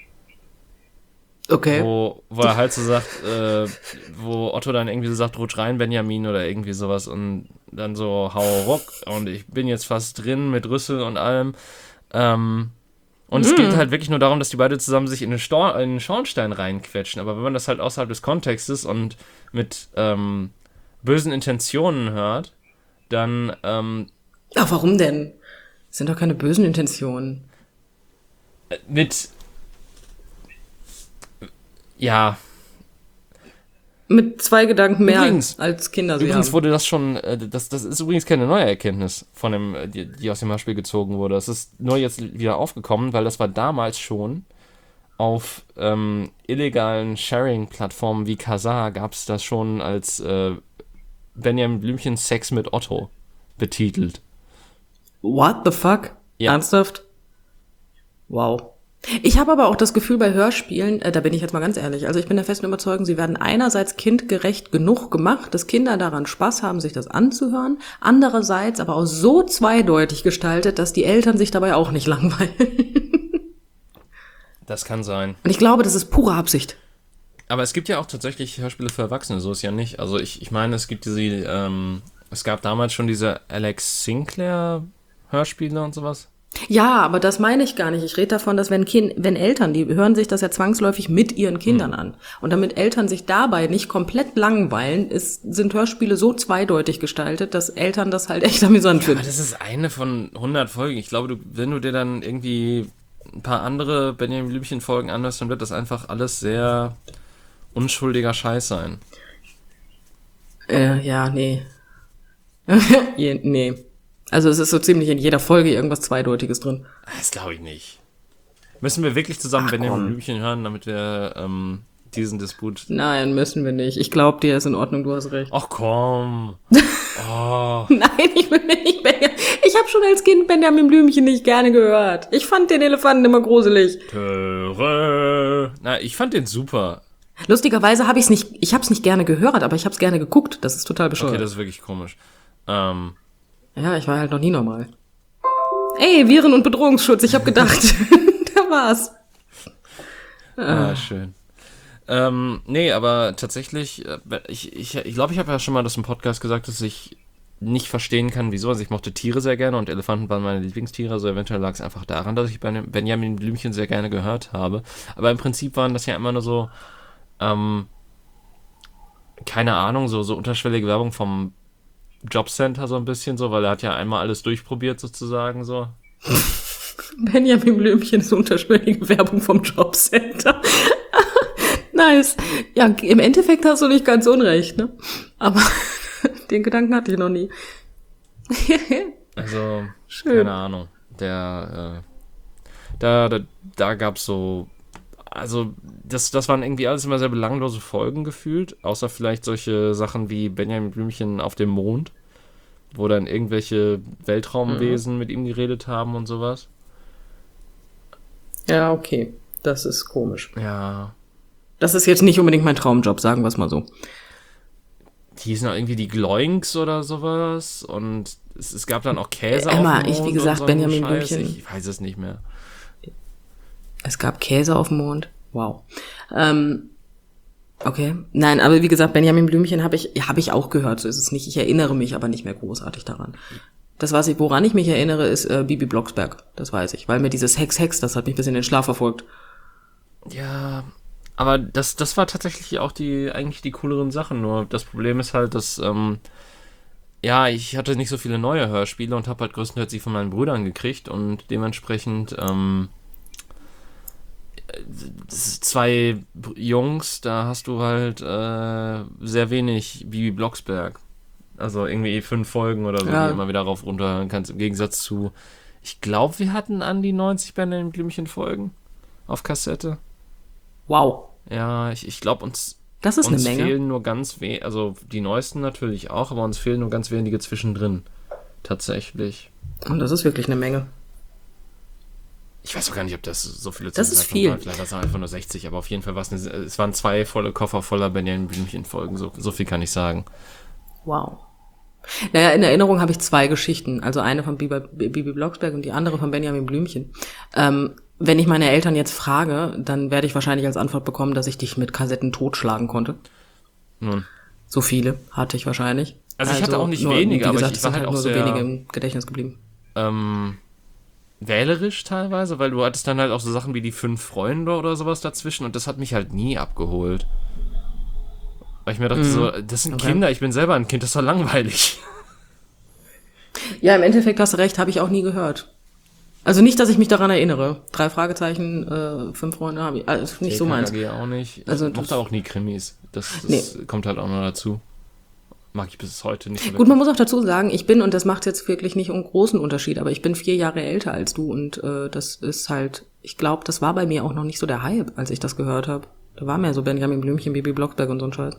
Okay. Wo, wo er halt so sagt, äh, wo Otto dann irgendwie so sagt, rutsch rein, Benjamin, oder irgendwie sowas, und dann so, hau ruck, und ich bin jetzt fast drin mit Rüssel und allem. Ähm, und mm. es geht halt wirklich nur darum, dass die beide zusammen sich in den, Stor- in den Schornstein reinquetschen. Aber wenn man das halt außerhalb des Kontextes und mit ähm, bösen Intentionen hört, dann, ähm, Ach, warum denn? Das sind doch keine bösen Intentionen. mit, ja, Mit zwei Gedanken mehr Übrigens- als Kinder sie Übrigens haben. wurde das schon, äh, das, das ist übrigens keine neue Erkenntnis, von dem, äh, die, die aus dem Hörspiel gezogen wurde. Das ist nur jetzt wieder aufgekommen, weil das war damals schon auf ähm, illegalen Sharing-Plattformen wie Kazaa gab es das schon als äh, Benjamin Blümchen Sex mit Otto betitelt. What the fuck? Ja. Ernsthaft? Wow. Ich habe aber auch das Gefühl bei Hörspielen, äh, da bin ich jetzt mal ganz ehrlich, also ich bin der festen Überzeugung, sie werden einerseits kindgerecht genug gemacht, dass Kinder daran Spaß haben, sich das anzuhören, andererseits aber auch so zweideutig gestaltet, dass die Eltern sich dabei auch nicht langweilen. Das kann sein. Und ich glaube, das ist pure Absicht. Aber es gibt ja auch tatsächlich Hörspiele für Erwachsene, so ist ja nicht. Also ich, ich meine, es gibt diese, ähm, es gab damals schon diese Alex Sinclair Hörspiele und sowas. Ja, aber das meine ich gar nicht. Ich rede davon, dass wenn Kind, wenn Eltern, die hören sich das ja zwangsläufig mit ihren Kindern Hm. an. Und damit Eltern sich dabei nicht komplett langweilen, ist, sind Hörspiele so zweideutig gestaltet, dass Eltern das halt echt amüsant Ja, finden. aber das ist eine von hundert Folgen. Ich glaube, du, wenn du dir dann irgendwie ein paar andere Benjamin Blümchen Folgen anhörst, dann wird das einfach alles sehr unschuldiger Scheiß sein. Äh, ja, nee. Je, nee. Also es ist so ziemlich in jeder Folge irgendwas Zweideutiges drin. Das glaube ich nicht. Müssen wir wirklich zusammen Ach, Benjamin komm. Blümchen hören, damit wir ähm, diesen Disput... Nein, müssen wir nicht. Ich glaube, dir ist in Ordnung, du hast recht. Ach komm. Oh. Nein, ich will nicht Benjamin. Ich habe schon als Kind Benjamin Blümchen nicht gerne gehört. Ich fand den Elefanten immer gruselig. Töre. Na, ich fand den super. Lustigerweise habe ich es nicht, ich habe es nicht gerne gehört, aber ich habe es gerne geguckt. Das ist total bescheuert. Okay, das ist wirklich komisch. Ähm, Ja, ich war halt noch nie normal. Ey, Viren- und Bedrohungsschutz, ich habe gedacht. Da war's. ah, schön. Ähm, nee, aber tatsächlich, äh, ich glaube, ich, ich, glaub, ich habe ja schon mal das im Podcast gesagt, dass ich nicht verstehen kann, wieso. Also ich mochte Tiere sehr gerne und Elefanten waren meine Lieblingstiere, also eventuell lag es einfach daran, dass ich bei Benjamin Blümchen sehr gerne gehört habe. Aber im Prinzip waren das ja immer nur so, ähm, keine Ahnung, so, so unterschwellige Werbung vom Jobcenter so ein bisschen so, weil er hat ja einmal alles durchprobiert sozusagen so. Benjamin Blümchen ist unterschwellige Werbung vom Jobcenter. Nice. Ja, im Endeffekt hast du nicht ganz unrecht, ne? Aber den Gedanken hatte ich noch nie. Also, Schön. keine Ahnung. Der, äh, da, da, da gab's so, also, das, das waren irgendwie alles immer sehr belanglose Folgen gefühlt, außer vielleicht solche Sachen wie Benjamin Blümchen auf dem Mond, wo dann irgendwelche Weltraumwesen mhm. mit ihm geredet haben und sowas. Ja, okay. Das ist komisch. Ja. Das ist jetzt nicht unbedingt mein Traumjob, sagen wir es mal so. Die hießen auch irgendwie die Gloinks oder sowas und es, es gab dann auch Käse Emma, auf dem ich, wie Mond gesagt, und so einen Benjamin Scheiß. Blümchen. Ich weiß es nicht mehr. Es gab Käse auf dem Mond. Wow. Ähm, okay. Nein, aber wie gesagt, Benjamin Blümchen habe ich, habe ich auch gehört. So ist es nicht. Ich erinnere mich aber nicht mehr großartig daran. Das, was ich, woran ich mich erinnere, ist äh, Bibi Blocksberg. Das weiß ich. Weil mir dieses Hex, Hex, das hat mich bis in den Schlaf verfolgt. Ja, aber das, das war tatsächlich auch die, eigentlich die cooleren Sachen. Nur das Problem ist halt, dass, ähm, ja, ich hatte nicht so viele neue Hörspiele und habe halt größtenteils die von meinen Brüdern gekriegt und dementsprechend, ähm, zwei Jungs, da hast du halt äh, sehr wenig Bibi Blocksberg. Also irgendwie fünf Folgen oder so, Ja. die immer wieder rauf runterhören kannst. Im Gegensatz zu, ich glaube, wir hatten an die neunzig Benjamin Blümchen Folgen auf Kassette. Wow. Ja, ich, ich glaube, uns, Das ist eine uns Menge. fehlen nur ganz wenige, also die neuesten natürlich auch, aber uns fehlen nur ganz wenige zwischendrin. Tatsächlich. Und das ist wirklich eine Menge. Ich weiß auch gar nicht, ob das so viele Das ist Zeiten viel. waren. Vielleicht war es einfach nur sechzig, aber auf jeden Fall war es eine, es waren zwei volle Koffer voller Benjamin Blümchen-Folgen, so, so viel kann ich sagen. Wow. Naja, in Erinnerung habe ich zwei Geschichten. Also eine von Bibi, Bibi Blocksberg und die andere von Benjamin Blümchen. Ähm, wenn ich meine Eltern jetzt frage, dann werde ich wahrscheinlich als Antwort bekommen, dass ich dich mit Kassetten totschlagen konnte. Nun. So viele hatte ich wahrscheinlich. Also ich hatte auch nicht nur, wenige, wie aber gesagt, ich es war sind halt auch nur so sehr- wenige im Gedächtnis geblieben. Ähm, wählerisch teilweise, weil du hattest dann halt auch so Sachen wie die fünf Freunde oder sowas dazwischen und das hat mich halt nie abgeholt. Weil ich mir dachte so, das sind Okay. Kinder, ich bin selber ein Kind, das ist doch langweilig. Ja, im Endeffekt hast du recht, habe ich auch nie gehört. Also nicht, dass ich mich daran erinnere. Drei Fragezeichen, äh, fünf Freunde habe ich, also nicht so meins. T K K G auch nicht. Ich Also mochte das- auch nie Krimis. Das, das Nee. kommt halt auch noch dazu. Mag ich bis heute nicht so Gut, man muss auch dazu sagen, ich bin, und das macht jetzt wirklich nicht einen großen Unterschied, aber ich bin vier Jahre älter als du und äh, das ist halt, ich glaube, das war bei mir auch noch nicht so der Hype, als ich das gehört habe. Da war mehr so Benjamin Blümchen, Bibi Blocksberg und so ein Scheiß.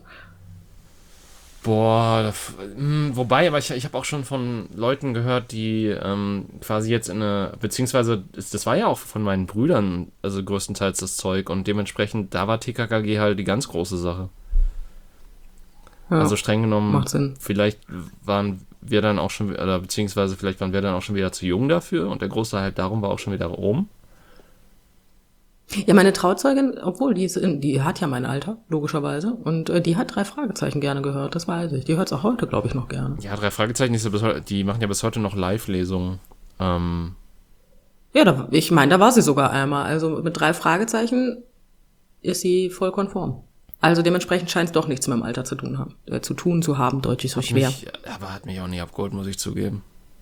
Boah, da f- mh, wobei, aber ich, ich habe auch schon von Leuten gehört, die ähm, quasi jetzt in eine, beziehungsweise das, das war ja auch von meinen Brüdern, also größtenteils das Zeug und dementsprechend, da war T K K G halt die ganz große Sache. Ja, Also streng genommen, macht Sinn. vielleicht waren wir dann auch schon, oder beziehungsweise vielleicht waren wir dann auch schon wieder zu jung dafür und der Große halt darum war auch schon wieder rum. Ja, meine Trauzeugin, obwohl die ist, in- die hat ja mein Alter, logischerweise, und äh, die hat drei Fragezeichen gerne gehört, das weiß ich. Die hört es auch heute, glaube ich, noch gerne. Ja, drei Fragezeichen, ist ja bis heute, die machen ja bis heute noch Live-Lesungen. Ähm, Ja, da, ich meine, da war sie sogar einmal. Also mit drei Fragezeichen ist sie voll konform. Also dementsprechend scheint es doch nichts mit dem Alter zu tun haben, äh, zu tun zu haben. Deutsch ist so schwer. mich, aber hat mich auch nie abgeholt, muss ich zugeben.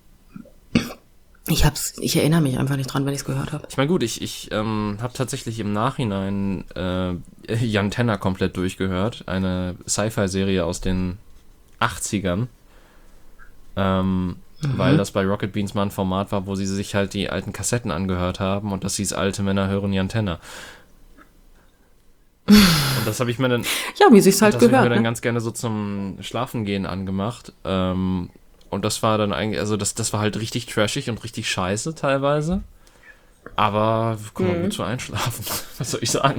Ich hab's, ich erinnere mich einfach nicht dran, wenn ich es gehört habe. Ich meine, gut, ich, ich ähm, habe tatsächlich im Nachhinein äh, Jan Tenner komplett durchgehört. Eine Sci-Fi-Serie aus den achtzigern. Ähm, Weil das bei Rocket Beans mal ein Format war, wo sie sich halt die alten Kassetten angehört haben und das hieß Alte Männer hören Jan Tenner. Und das habe ich mir dann, Ja, wie sich's halt das hab ich mir gehört. dann Ne? ganz gerne so zum Schlafengehen angemacht. Ähm, und das war dann eigentlich, also das, das war halt richtig trashig und richtig scheiße teilweise. Aber kann man Mhm. gut so einschlafen. Was soll ich sagen?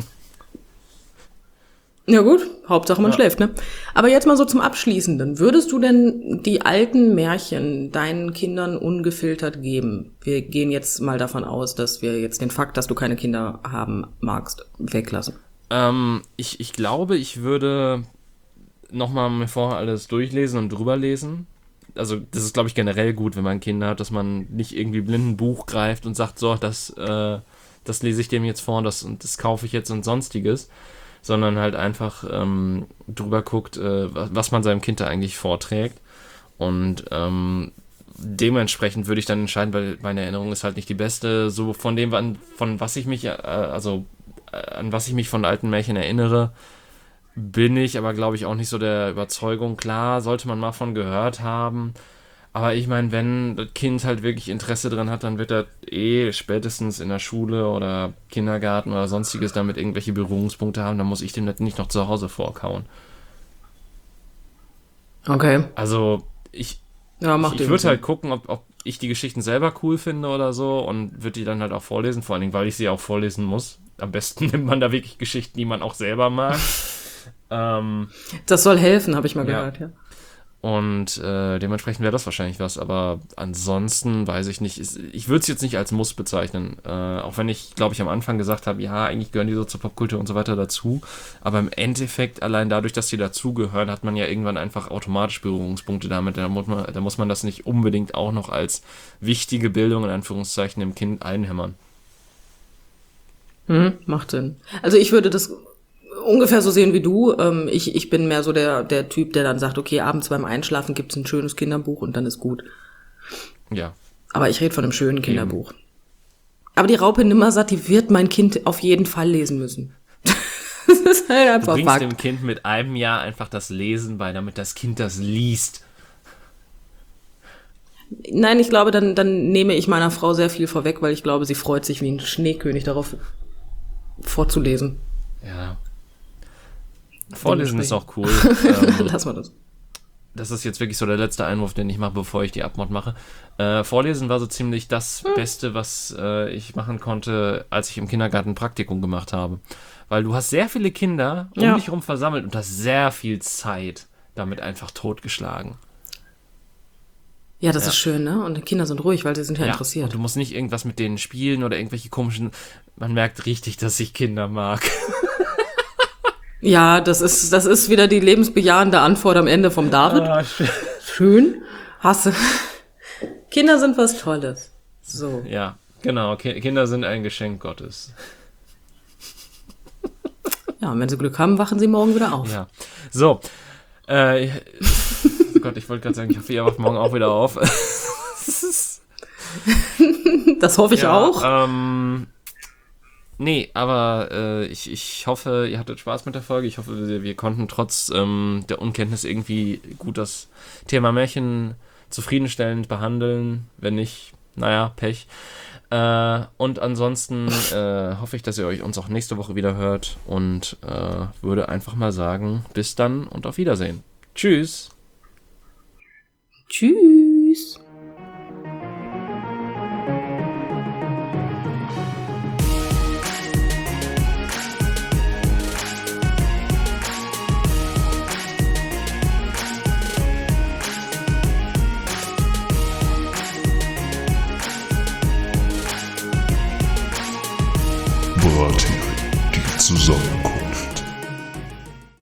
Ja gut, Hauptsache man Ja. schläft, ne? Aber jetzt mal so zum Abschließenden. Würdest du denn die alten Märchen deinen Kindern ungefiltert geben? Wir gehen jetzt mal davon aus, dass wir jetzt den Fakt, dass du keine Kinder haben magst, weglassen. Ähm, ich, ich glaube, ich würde nochmal mir vorher alles durchlesen und drüber lesen. Also das ist, glaube ich, generell gut, wenn man Kinder hat, dass man nicht irgendwie blind ein Buch greift und sagt, so, das, äh, das lese ich dem jetzt vor, das, und das kaufe ich jetzt und sonstiges, sondern halt einfach ähm, drüber guckt, äh, was man seinem Kind da eigentlich vorträgt. Und ähm, dementsprechend würde ich dann entscheiden, weil meine Erinnerung ist halt nicht die beste, so von dem, an, von was ich mich, äh, also äh, an was ich mich von alten Märchen erinnere, bin ich aber, glaube ich, auch nicht so der Überzeugung. Klar, sollte man mal von gehört haben. Aber ich meine, wenn das Kind halt wirklich Interesse dran hat, dann wird er eh spätestens in der Schule oder Kindergarten oder sonstiges damit irgendwelche Berührungspunkte haben. Dann muss ich dem das nicht noch zu Hause vorkauen. Okay. Also, ich, Ja, macht ich, ich eben würde Sinn. halt gucken, ob, ob ich die Geschichten selber cool finde oder so und würde die dann halt auch vorlesen. Vor allen Dingen, weil ich sie auch vorlesen muss. Am besten nimmt man da wirklich Geschichten, die man auch selber mag. ähm, Das soll helfen, habe ich mal Ja. gehört, ja. Und äh, dementsprechend wäre das wahrscheinlich was, aber ansonsten weiß ich nicht. Ich würde es jetzt nicht als Muss bezeichnen, äh, auch wenn ich, glaube ich, am Anfang gesagt habe, ja, eigentlich gehören die so zur Popkultur und so weiter dazu, aber im Endeffekt, allein dadurch, dass die dazugehören, hat man ja irgendwann einfach automatisch Berührungspunkte damit. Da muss man, da muss man das nicht unbedingt auch noch als wichtige Bildung in Anführungszeichen dem Kind einhämmern. Hm, macht Sinn. Also ich würde das ungefähr so sehen wie du. Ähm, ich, ich bin mehr so der, der Typ, der dann sagt, okay, abends beim Einschlafen gibt's ein schönes Kinderbuch und dann ist gut. Ja. Aber ich rede von einem schönen Kinderbuch. Eben. Aber die Raupe Nimmersatt, die wird mein Kind auf jeden Fall lesen müssen. Das ist halt einfach Du bringst Fakt. dem Kind mit einem Jahr einfach das Lesen bei, damit das Kind das liest. Nein, ich glaube, dann, dann nehme ich meiner Frau sehr viel vorweg, weil ich glaube, sie freut sich wie ein Schneekönig darauf vorzulesen. Ja. Vorlesen ist auch cool. ähm, Lass mal das. Das ist jetzt wirklich so der letzte Einwurf, den ich mache, bevor ich die Abmod mache. Äh, Vorlesen war so ziemlich das hm. Beste, was äh, ich machen konnte, als ich im Kindergarten ein Praktikum gemacht habe. Weil du hast sehr viele Kinder um ja. dich herum versammelt und hast sehr viel Zeit damit einfach totgeschlagen. Ja, das ja. ist schön, ne? Und die Kinder sind ruhig, weil sie sind ja, ja interessiert. Und du musst nicht irgendwas mit denen spielen oder irgendwelche komischen... Man merkt richtig, dass ich Kinder mag. Ja, das ist, das ist wieder die lebensbejahende Antwort am Ende vom David. Ah, schön. schön. Hasse. Kinder sind was Tolles. So. Ja, genau. Ki- Kinder sind ein Geschenk Gottes. Ja, und wenn sie Glück haben, wachen sie morgen wieder auf. Ja. So. Äh, oh Gott, ich wollte gerade sagen, ich hoffe, ihr wacht morgen auch wieder auf. Das hoffe ich ja, auch. Ähm, nee, aber äh, ich, ich hoffe, ihr hattet Spaß mit der Folge. Ich hoffe, wir, wir konnten trotz ähm, der Unkenntnis irgendwie gut das Thema Märchen zufriedenstellend behandeln. Wenn nicht, naja, Pech. Äh, und ansonsten äh, hoffe ich, dass ihr euch uns auch nächste Woche wieder hört und äh, würde einfach mal sagen, bis dann und auf Wiedersehen. Tschüss. Tschüss. Bratin, die Zusammenkunft.